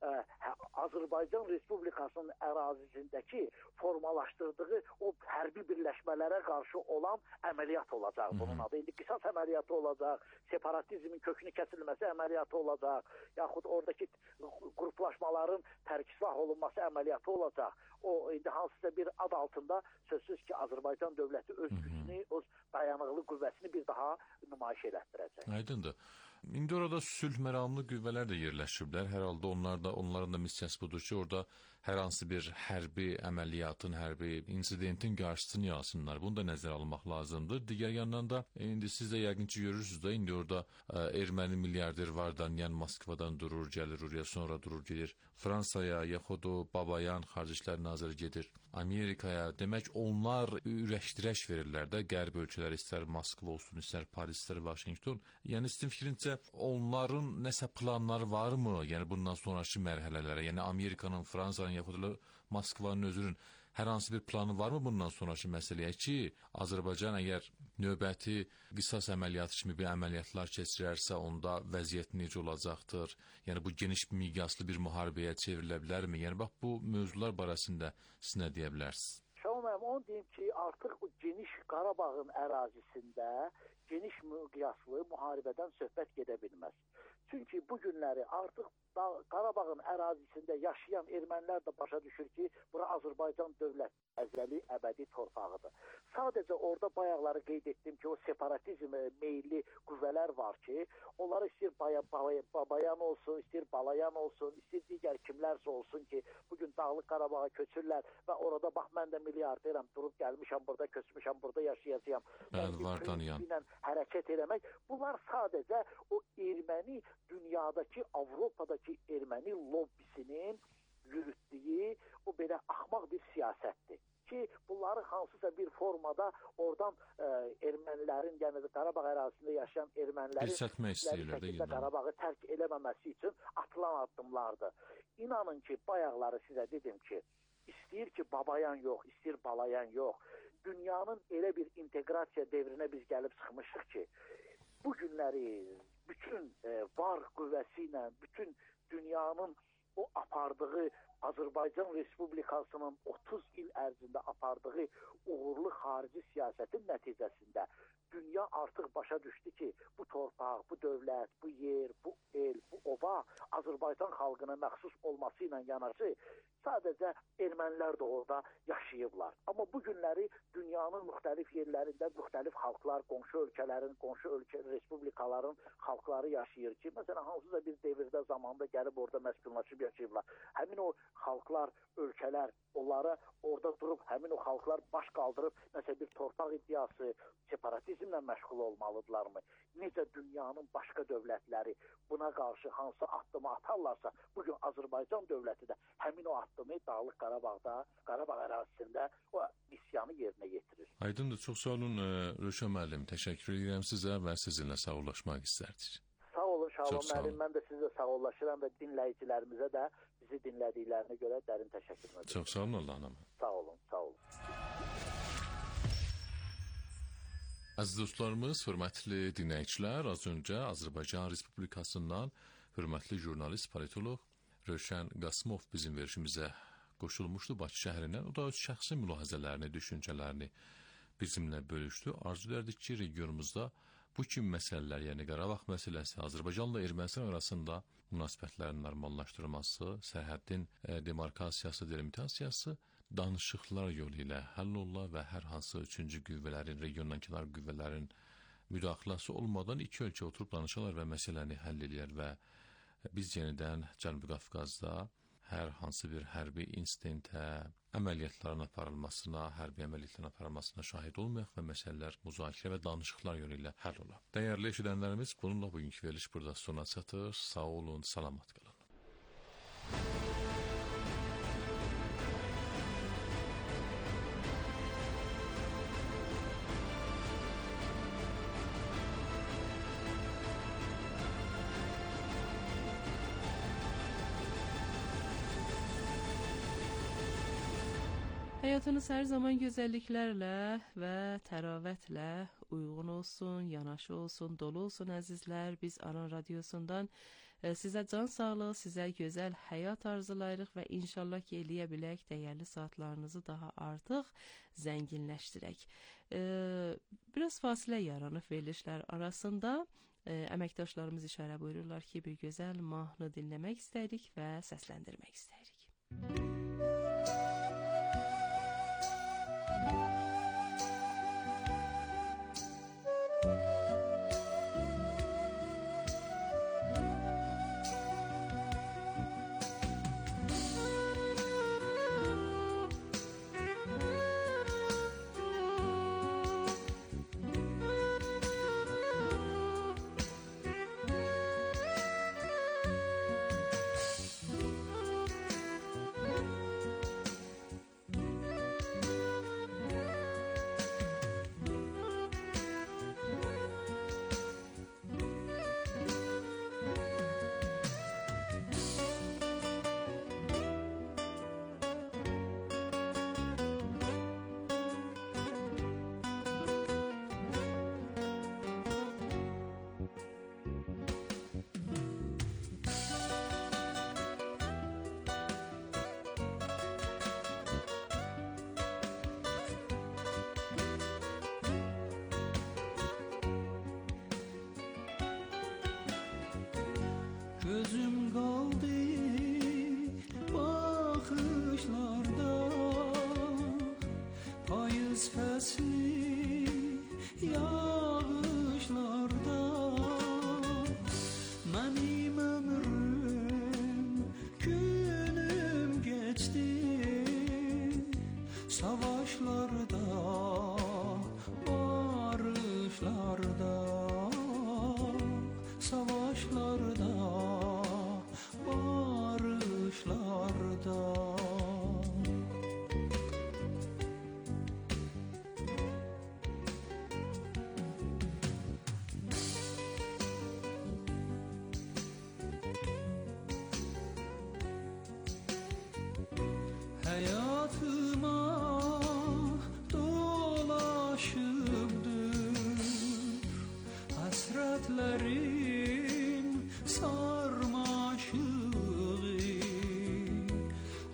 ə, Azərbaycan Respublikasının ərazisindəki formalaşdırdığı o hərbi birləşmələrə qarşı olan əməliyyat olacaq. Bunun adı indi qisas əməliyyatı olacaq, separatizmin kökünü kəsilməsi əməliyyatı olacaq, yaxud oradakı qruplaşmaların tərkislah olunması əməliyyatı olacaq. O indi hansısa bir ad altında sözsüz ki, Azərbaycan dövləti öz gücünü, öz dayanıqlı qüvvəsini bir daha nümayiş elətdirəcək. Aydındır. İndi orada sülh məramlı qüvvələr də yerləşiblər. Hər halda onlar da, onların da missiyası budur ki, orada hər hansı bir hərbi əməliyyatın, hərbi insidentin qarşısını alsınlar. Bunu da nəzərə almaq lazımdır. Digər yandan da indi siz də yəqin ki görürsünüz də, indi orada ə, erməni milyarder vardan, yəni Moskvadan durur, gəlir oraya, sonra durur, gedir Fransaya, yaxud o Babayan Xarici İşlər naziri gedir Amerikaya. Demək, onlar ürəşdirəş verirlər də, qərb ölkələri, istər Moskva olsun, istər Paris, istər Washington. Yəni sizin fikrincə onların nəsə planları varmı? Yəni bundan sonraki mərhələlərə, yəni Amerikanın, Fransanın, yaxud da Moskvanın özünün hər hansı bir planı varmı bundan sonraki məsələyə ki, Azərbaycan əgər növbəti qisas əməliyyatı kimi bir əməliyyatlar keçirərsə, onda vəziyyət necə olacaqdır? Yəni bu geniş miqyaslı bir müharibəyə çevrilə bilərmi? Yəni bax, bu mövzular barəsində siz nə deyə bilərsiniz? Şahin müəllim, onu deyim ki, artıq bu geniş Qarabağın ərazisində geniş miqyaslı müharibədən söhbət gedə bilməz. Çünki bu günləri artıq Qarabağın ərazisində yaşayan ermənilər də başa düşür ki, bura Azərbaycan dövlət əzəli, əbədi torpağıdır. Sadəcə orada bayaqları qeyd etdim ki, o separatizm meyilli qüvvələr var ki, onları istəyir baya, baya, Babayan olsun, istəyir Balayan olsun, istəyir digər kimlərsə olsun ki, bugün Dağlıq Qarabağa köçürlər və orada bax, mən də milyarderəm, durub gəlmişəm, burada köçmüşəm, burada yaşayacağam. Bəli, var tanıyan. Hərəkət eləmək. Bunlar sadəcə o erməni dünyadakı, Avropadakı erməni lobbisinin yürütdüyü o belə axmaq bir siyasətdir ki, bunları hansısa bir formada oradan e, ermənilərin, yəni Qarabağ ərazisində yaşayan ermənilərin şəkildə Qarabağı tərk eləməməsi üçün atılan addımlardır. İnanın ki, bayaqları sizə dedim ki, istəyir ki, Babayan yox, istəyir Balayan yox. Dünyanın elə bir inteqrasiya devrinə biz gəlib çıxmışıq ki, bu günləri bütün e, var qüvvəsi ilə, bütün dünyanın o apardığı Azərbaycan Respublikasının otuz il ərzində apardığı uğurlu xarici siyasətin nəticəsində dünya artıq başa düşdü ki, bu torpaq, bu dövlət, bu yer, bu el, bu ova Azərbaycan xalqına məxsus olması ilə yanaşı sadəcə ermənilər də orada yaşayıblar. Amma bu günləri dünyanın müxtəlif yerlərində müxtəlif xalqlar, qonşu ölkələrin, qonşu ölkə respublikaların xalqları yaşayır ki, məsələn, hansısa bir devirdə, zamanda gəlib orada məskunlaşıb yaşayıblar. Həmin o xalqlar, ölkələr, onlara orada durub, həmin o xalqlar baş qaldırıb, nəsə bir torpaq iddiası, separatizmlə məşğul olmalıdırlarmı? Necə dünyanın başqa dövlətləri buna qarşı hansı addımı atarlarsa, bugün Azərbaycan dövləti də həmin o addımı Dağlıq Qarabağda, Qarabağ ərazisində o misyanı yerinə yetirir. Aydındır, çox sağ olun Rövşən müəllim. Təşəkkür edirəm sizə və sizinlə sağollaşmaq istərdik. Sağ olun Şahin müəllim, mən də sizə sağollaşıram və dinləyicilərimizə də bizi dinlədiklərinə görə dərin təşəkkür edirəm. Çox sağ olun, Allah'a emanet. Sağ olun, sağ olun. Əziz dostlarımız, hörmətli dinləyicilər, az öncə Azərbaycan Respublikasından hörmətli jurnalist, politolog Rövşən Qasımov bizim verişimizə qoşulmuşdu Bakı şəhərindən. O da öz şəxsi mülahizələrini, düşüncələrini bizimlə bölüşdü. Arzu edirdik ki, regionumuzda bu kimi məsələlər, yəni Qarabağ məsələsi, Azərbaycanla Ermənistan arasında münasibətlərin normallaşdırılması, sərhəddin e, demarkasiyası, delimitasiyası danışıqlar yolu ilə həll ola və hər hansı üçüncü qüvvələrin, regiondan kənar qüvvələrin müdaxiləsi olmadan iki ölkə oturub danışarlar və məsələni həll edirlər və biz yenidən Cənubi Qafqazda hər hansı bir hərbi insidentə, əməliyyatların aparılmasına, hərbi əməliyyatların aparılmasına şahid olmayaq və məsələlər müzakirə və danışıqlar yolu ilə həll ola. Dəyərli eşidənlərimiz, bununla bugünkü veriliş burada sona çatır. Sağ olun, salamat qalın. Həyatınız hər zaman gözəlliklərlə və təravətlə uyğun olsun, yanaşı olsun, dolu olsun əzizlər. Biz Aran Radiosundan Sizə can sağlığı, sizə gözəl həyat arzulayırıq və inşallah ki, eləyə bilək dəyərli saatlarınızı daha artıq zənginləşdirək. Biraz fasilə yaranıb verilişlər arasında. Əməkdaşlarımız işarə buyururlar ki, bir gözəl mahnı dinləmək istəyirik və səsləndirmək istəyirik. Gözüm kaldı bakışlarda, payız fesli yağışlarda. Benim ömrüm, günüm geçti savaşlarda, barışlarda, savaşlarda, barışlarda. Hayatıma dolaşıpdır hasretlerin sarmaşığı.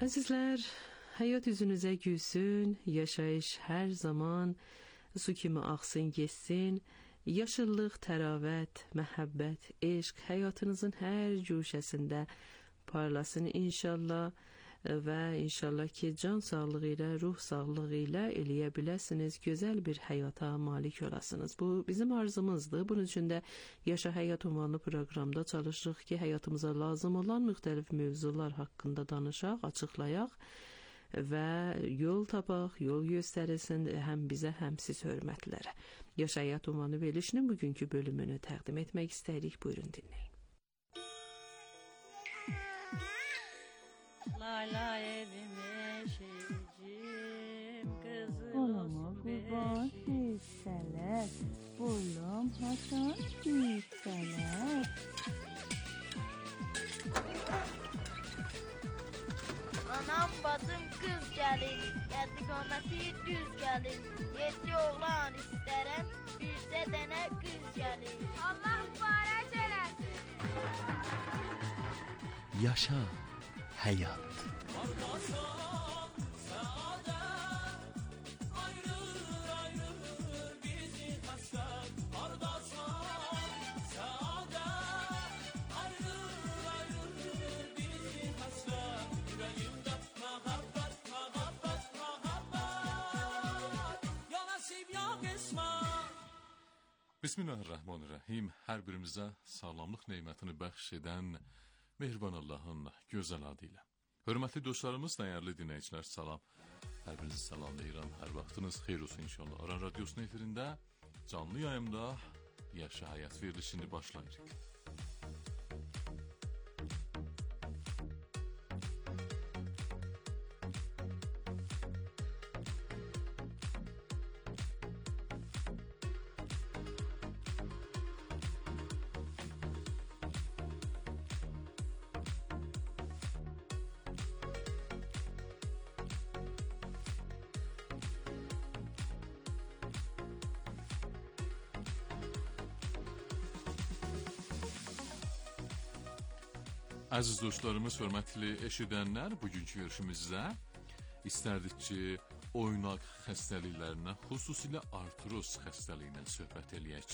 Azizler, hayat yüzünüze gülsün, yaşayış her zaman su kimi axsın geçsin, yaşıllıq, təravət, məhəbbət, eşq həyatınızın hər cuşəsində parlasın inşallah və inşallah ki can sağlığı ilə, ruh sağlığı ilə eləyə biləsiniz, gözəl bir həyata malik olasınız. Bu bizim arzumuzdur. Bunun üçün də Yaşa Həyat ünvanlı proqramda çalışırıq ki, həyatımıza lazım olan müxtəlif mövzular haqqında danışaq, açıqlayaq və yol tapaq, yol göstərilsin həm bizə, həm siz hörmətlərə. Yaşa Həyat ünvanlı verilişinin bugünkü bölümünü təqdim etmək istəyirik. Buyurun dinləyin. Layla evime şecim kızım olama kurban hisseler bulam hasan hisseler. Anam bacım kız gelin, geldi kometi düz gelin. Yedi oğlan isterim, yüzde dene kız gelin. Allah mübarek eylesin. Yaşa Hayat. Bismillahirrahmanirrahim. Hər birimizə sağlamlıq neymətini bəxş edən mehriban Allahın gözəl adı ilə. Hörmətli dostlarımız, dəyərli dinləyicilər, salam. Hər birinizi salamlayıram. Hər vaxtınız xeyir olsun inşallah. Aran Radyosu'nun efirində canlı yayımda Yaşa Həyat verilişini başlayırıq. Əziz dostlarımız, hörmətli eşidənlər, bugünkü görüşümüzdə istərdik ki, oynaq xəstəliklərinə, xüsusilə artroz xəstəliyinə söhbət eləyək.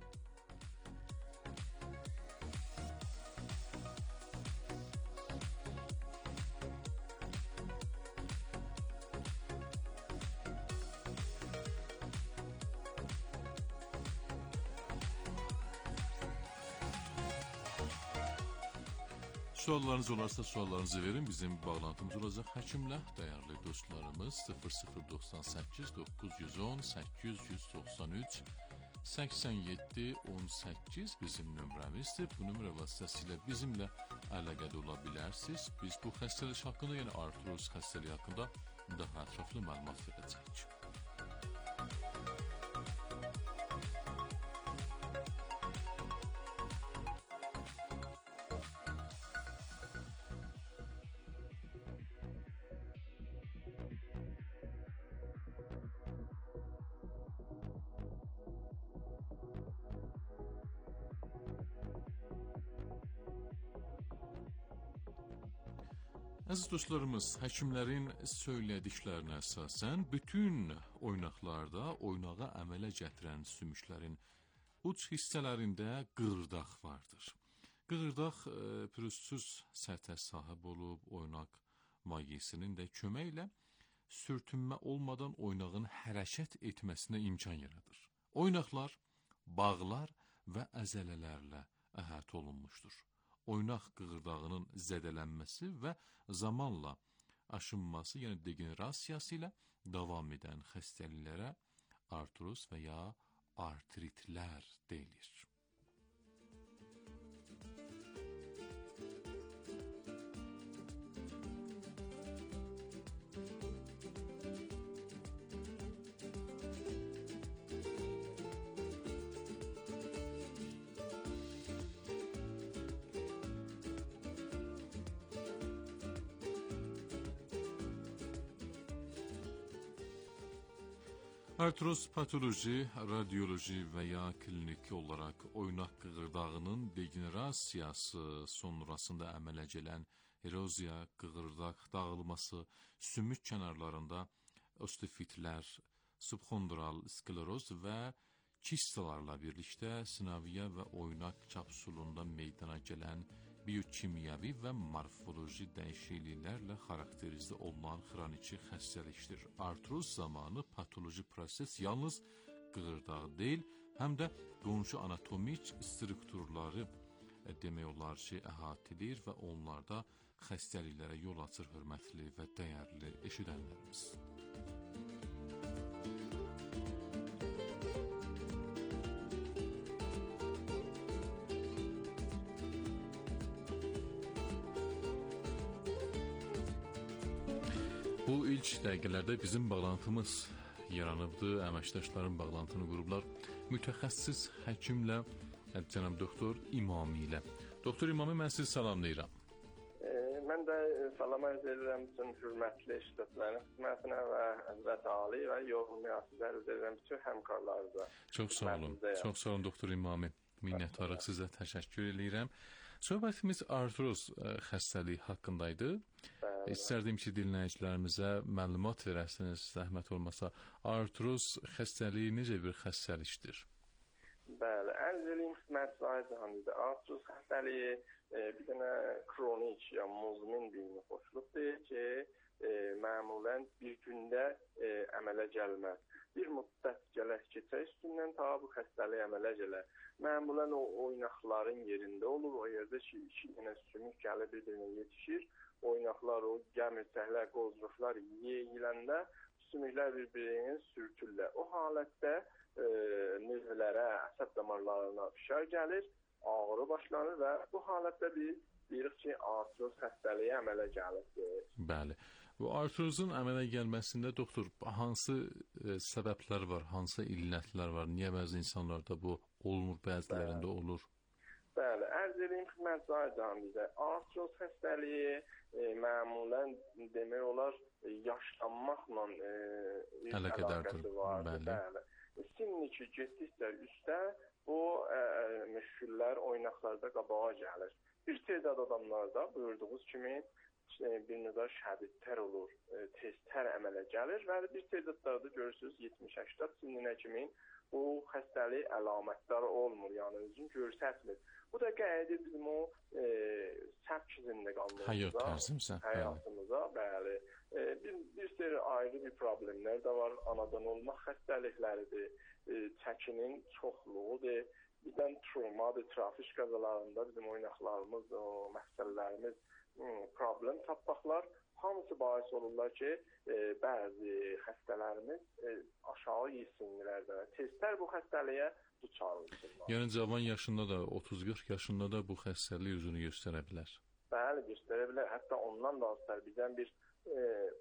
Suallarınız olarsa suallarınızı verin. Bizim bağlantımız olacaq həkimlə. Dəyərli dostlarımız sıfır sıfır doxsan səkkiz doqquz yüz on səkkiz yüz doxsan üç səksən yeddi on səkkiz bizim nömrəmizdir. Bu nömrə vasitəsilə bizimlə əlaqədə ola bilərsiniz. Biz bu xəstəlik haqqında, yəni artroz xəstəliyi haqqında daha ətraflı məlumat verəcəyik. Əziz dostlarımız, həkimlərin söylədiklərinə əsasən bütün oynaqlarda oynağa əmələ gətirən sümüklərin uc hissələrində qığırdaq vardır. Qığırdaq e, pürüzsüz səthə sahib olub, oynaq mayesinin də kömək ilə sürtünmə olmadan oynağın hərəkət etməsinə imkan yaradır. Oynaqlar, bağlar və əzələlərlə əhatə olunmuşdur. Oynaq qığırdağının zədələnməsi və zamanla aşınması, yəni degenerasiyası ilə davam edən xəstəliklərə artroz və ya artritlər deyilir. Artroz patoloji, radyoloji və ya kliniki olaraq oynaq qığırdağının degenerasiyası sonrasında əmələ gələn eroziya, qığırdaq dağılması, sümük kənarlarında osteofitlər, subxondral skleroz və kistalarla birlikdə sınaviyyə və oynaq kapsulunda meydana gələn biokimyəvi və morfoloji dəyişikliklərlə xarakterizə olunan xroniki xəstəlikdir. Artroz zamanı patoloji proses yalnız qığırdaq deyil, həm də qonşu anatomik strukturları demək olar ki, əhatə edir və onlarda xəstəliklərə yol açır, hörmətli və dəyərli eşidənlərimiz. Bu ilk dəqiqələrdə bizim bağlantımız yaranıbdır, əməkdaşların bağlantını qurublar. Mütəxəssis həkimlə, cənab doktor İmami ilə. Doktor İmami, mən sizi salamlayıram. E, mən də salam arz edirəm bütün hörmətli işlətlərin xidmətinə və Həzrət Ali və yorulmaya arz edirəm bütün həmkarlarınıza. Çox sağ olun, çox sağ olun doktor İmami. Minnətdarıq sizə, təşəkkür edirəm. Söhbətimiz artroz xəstəliyi haqqındaydı. İstərdim ki, dinləyicilərimizə məlumat verəsiniz, zəhmət olmasa. Artroz xəstəliyi necə bir xəstəlikdir? Bəli, ərz edeyim xidmət sahibində. Artroz xəstəliyi e, bir dənə kronik, ya muzmin bir xoşluqdur ki, e, məmulən bir gündə e, əmələ gəlməz. Bir müddət gələk keçək üstündən ta bu xəstəlik əmələ gələr. Məmulən o oynaqların yerində olur, o yerdə ki, iki dənə sümük gəlib bir-birinə yetişir. Oynaqlar, o gəmirtəklər, qozruqlar yeyiləndə sümüklər bir-birini sürtürlər. O halətdə e, nizvlərə, əsəb damarlarına fişar gəlir, ağrı başlanır və bu halətdə biz deyirik ki, artroz xəstəliyi əmələ gəlir. Bəli. Bu artrozun əmələ gəlməsində doktor hansı e, səbəblər var, hansı illətlər var? Niyə bəzi insanlarda bu olmur, bəzilərində olur? Bəli, ərz edeyim xidmət sahibində. Artroz xəstəliyi e, məmulən demək olar yaşlanmaqla e, əlaqəsi vardır. Bəli. Sinni ki, getdikcə üstə bu e, müşküllər oynaqlarda qabağa gəlir. Bir tədad adamlarda buyurduğunuz kimi bir qədər şədidtər olur, teztər əmələ gəlir və bir tədadlarda görürsünüz yetmiş səksən sinninə kimi bu xəstəlik əlamətləri olmur, yəni özünü göstərmir. Bu da qəidi bizim o e, səbk izində qalmamıza, həyatımıza, bəli. E, bir, bir seri ayrı bir problemlər də var, anadan olmaq xəstəlikləridir, e, çəkinin çoxluğudur, birdən travmadır, trafik qəzalarında bizim oynaqlarımız, o məsələlərimiz problem tapmaqlar hamısı bahis olurlar ki, e, bəzi xəstələrimiz e, aşağı yesinlərdə. Teztər bu xəstəliyə duçar olurlar. Yəni cavan yaşında da, otuz qırx yaşında da bu xəstəlik üzünü göstərə bilər. Bəli, göstərə bilər. Hətta ondan da azdır. Bizdən bir e,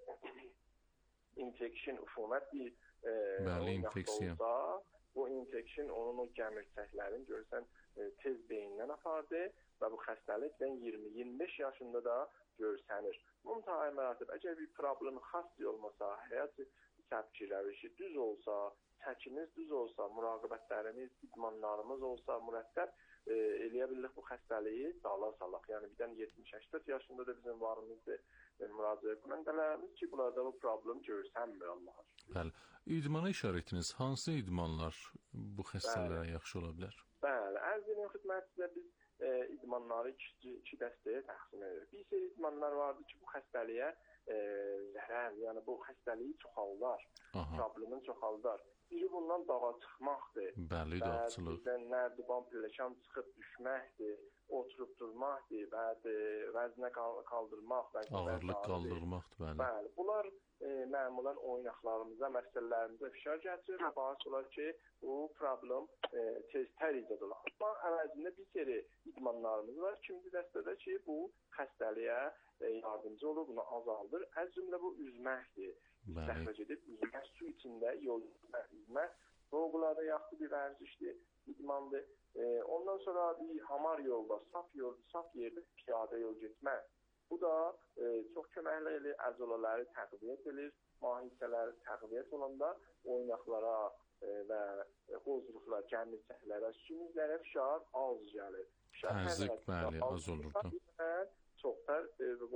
infeksiyon, ufumət bir e, Bəli, infeksiyon. Olsa, bu infeksiyon onun o gəmirtəklərini görsən e, tez beyindən apardı və bu xəstəlikdən iyirmi iyirmi beş yaşında da görsənir. Müntəhi mərətib, əgər bir problemi xasti olmasa, həyat səbki rəvişi düz olsa, çəkimiz düz olsa, müraqibətlərimiz, idmanlarımız olsa, mürəttəb e, eləyə bilirik bu xəstəliyi dala salaq. Yəni birdən yetmiş səksən yaşında da bizim varımızdır e, müraciət etmənələrimiz ki, bunlarda bu problem görsənmir Allah'a şükür. Bəli. İdmana işarət etdiniz. Hansı idmanlar bu xəstələrə yaxşı ola bilər? Bəli, ərzinin xidmətində biz e, idmanları iki, iki dəstəyə təqsim edirik. Bir seri idmanlar vardır ki, bu xəstəliyə e, zərər, yəni bu xəstəliyi çoxaldar, problemin çoxaldar. Biri bundan dağa çıxmaqdır. Bəli, dağçılıq. Bəzi nərdivan pilləkən çıxıb düşməkdir, oturub durmaqdır, bəzi vəznə qaldırmaq, ağırlıq qaldırmaqdır, bəli. Bəli, bunlar e, məmulən oynaqlarımıza, məsələlərimizə fişar gətirir və bahis olar ki, bu problem e, teztər icad olur. Amma əvəzində bir seri idmanlarımız var. İkinci dəstədə ki, bu xəstəliyə e, yardımcı olur, bunu azaldır. Əz cümlə bu üzməkdir. İstəxrəc edib, üzmək, su içində yol üzmək. Roğularda yaxşı bir vərzişdir, idmandır. E, ondan sonra bir hamar yolda, saf yolda, saf yerdə piyada yol getmək. Bu da e, çox köməkli edir, əzolaları təqviyyət edir, mahissələri təqviyyət olanda oynaqlara e, və qozruqlar, gəmirtəklərə, sümüklərə fişar az gəlir. Təzyiq, bəli, az olur da. Çoxlar e, bu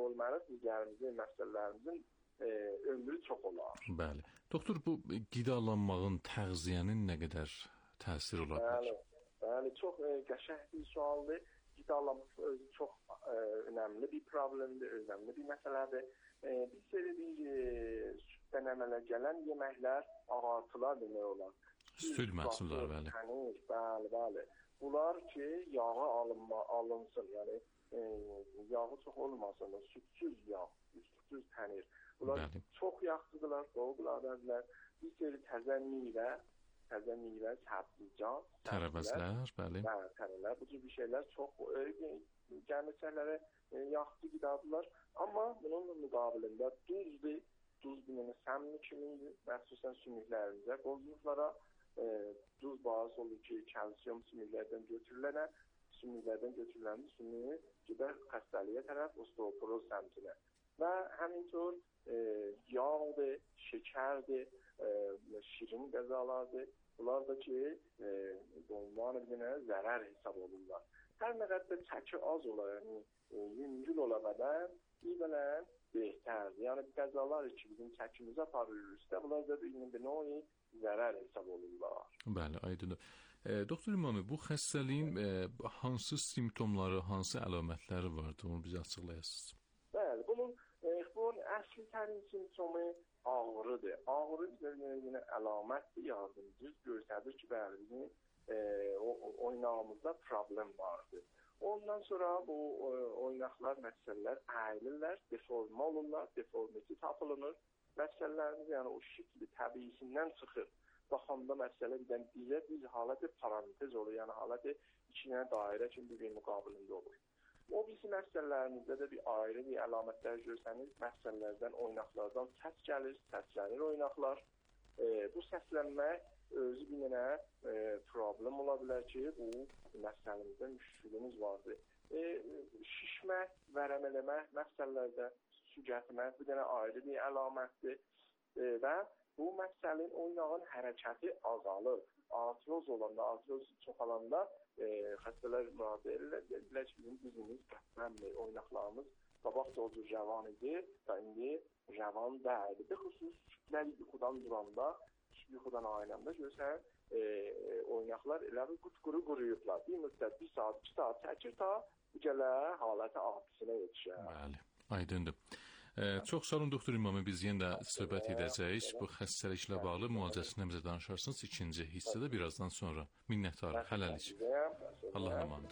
olmalı, digərimizin, məsələlərimizin e, ömrü çox olar. Bəli. Doktor, bu qidalanmağın, təğziyənin nə qədər təsir ola bilər? Bəli, bəli, çox e, qəşəng bir sualdır. Qidalanmaq özü çox e, önəmli bir problemdir, önəmli bir məsələdir. E, bir seri bir e, süddən əmələ gələn yeməklər, ağartılar demək olar. Süd məhsulları, bəli. Pənir, bəli, bəli. Bunlar ki, yağı alınma, alınsın, yəni e, yağı çox olmasın, südsüz yağ, südsüz pənir. Bunlar bəli. Çox yaxşıdırlar, doğrular, bəzilər. Bir seri təzə meyvə, təzə meyvə, səbzəcan, tərəvəzlər, bəli. Bəli, tərəvəzlər, bu cür bir şeylər çox e, gəlmişlərə e, yaxşı qidadılar. Amma bunun müqabilində duzdur, duz bilməni səmni kimidir, məxsusən sümüklərimizə, qozluqlara e, duz bazı olur ki, kalsiyum sümüklərdən götürülənə, sümüklərdən götürülən sümüyü gedər xəstəliyə tərəf, osteoporoz səmtinə. Və həmintor e, yağdır, şəkərdir, e, şirin qəzalardır. Bunlar da ki, e, onların birinə zərər hesab olurlar. Hər nə qədər çəki az ola, yəni e, yüngül ola bədən, iyi bilən behtərdir. Yəni qəzalar ki, bizim çəkimizi aparırızsa, bunlar da bir növ zərər hesab olurlar. Bəli, aydındır. E, Doktor İmami, bu xəstəliyin e, hansı simptomları, hansı əlamətləri vardır? Onu bizə açıqlayasınız. Bəli, bunun, e, bunun əsli tərin simptomu ağrıdır. Ağrı bizə əlamətdir, yardımcı göstərir ki, bəli, bizim e, oynağımızda problem vardır. Ondan sonra bu e, oynaqlar, məsələlər əyilirlər, deformə olurlar, deformiti tapılınır. Məsələlərimiz yəni o şəkli təbiisindən çıxır. Baxanda məsələ birdən bizə biz haləti parantez olur, yəni haləti içinə dairə kimi bir müqabilində olur. O bizim məsələlərimizdə də bir ayrı bir əlamətlər görsəniz, məsələlərdən, oynaqlardan səs gəlir, səslənir oynaqlar. E, bu səslənmək özü bir dənə e, problem ola bilər ki, bu məsələmizdə müşkülümüz vardır. E, şişmək, vərəmələmək, məsələlərdə su gətirmək bir dənə ayrı bir əlamətdir e, və bu məsələnin oynağın hərəkəti azalır. Artroz olanda, artroz çoxalanda e, xəstələr müraciət edirlər ki, bizim dizimiz qətlənmir, oynaqlarımız qabaq da o cür rəvan idi və indi rəvan deyildi. Bir xüsus kütlər yuxudan duranda, yuxudan ayınanda görsən, e, oynaqlar elə bir qut-quru quruyublar. Bir müddət, bir saat, iki saat çəkir ta bu gələ haləti artısına yetişər. Bəli, aydındır. Ee, çox sağ olun Doktor İmami, biz yenə də söhbət edəcəyik. Bu xəstəliklə bağlı müalicəsini bizə danışarsınız ikinci hissədə birazdan sonra. Minnətdarıq, hələlik. Allah'a emanet.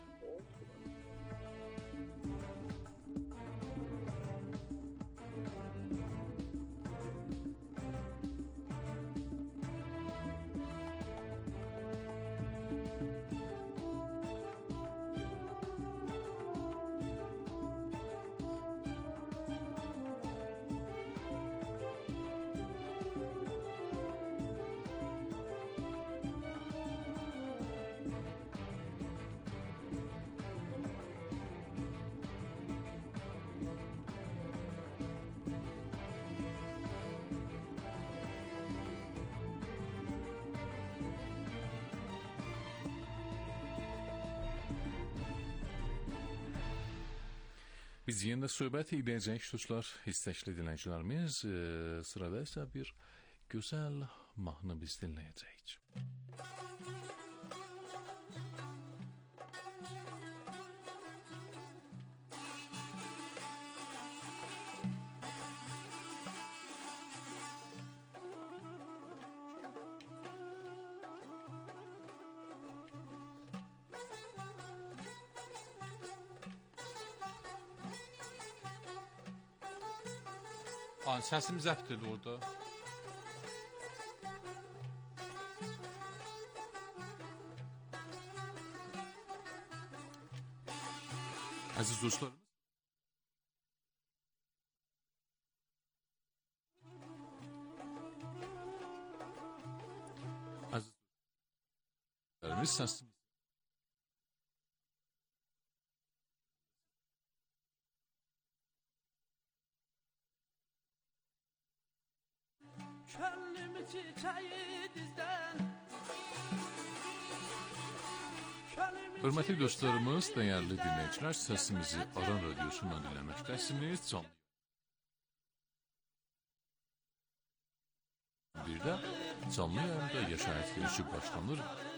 Biz yenə də söhbət edəcəyik dostlar, istəkli dinləyicilərimiz. E, sırada isə bir gözəl mahnı biz dinləyəcəyik. Aa, səsim zəbt edir orada. Əziz dostlarımız, Əziz dostlarımız, səsim Könlümü çiçeği dizden Hörmətli dostlarımız, dəyərli dinləyicilər, səsimizi Aran Radiosundan dinləməkdəsiniz. Canlı bir də canlı yayında yaşayət verişi başlanır.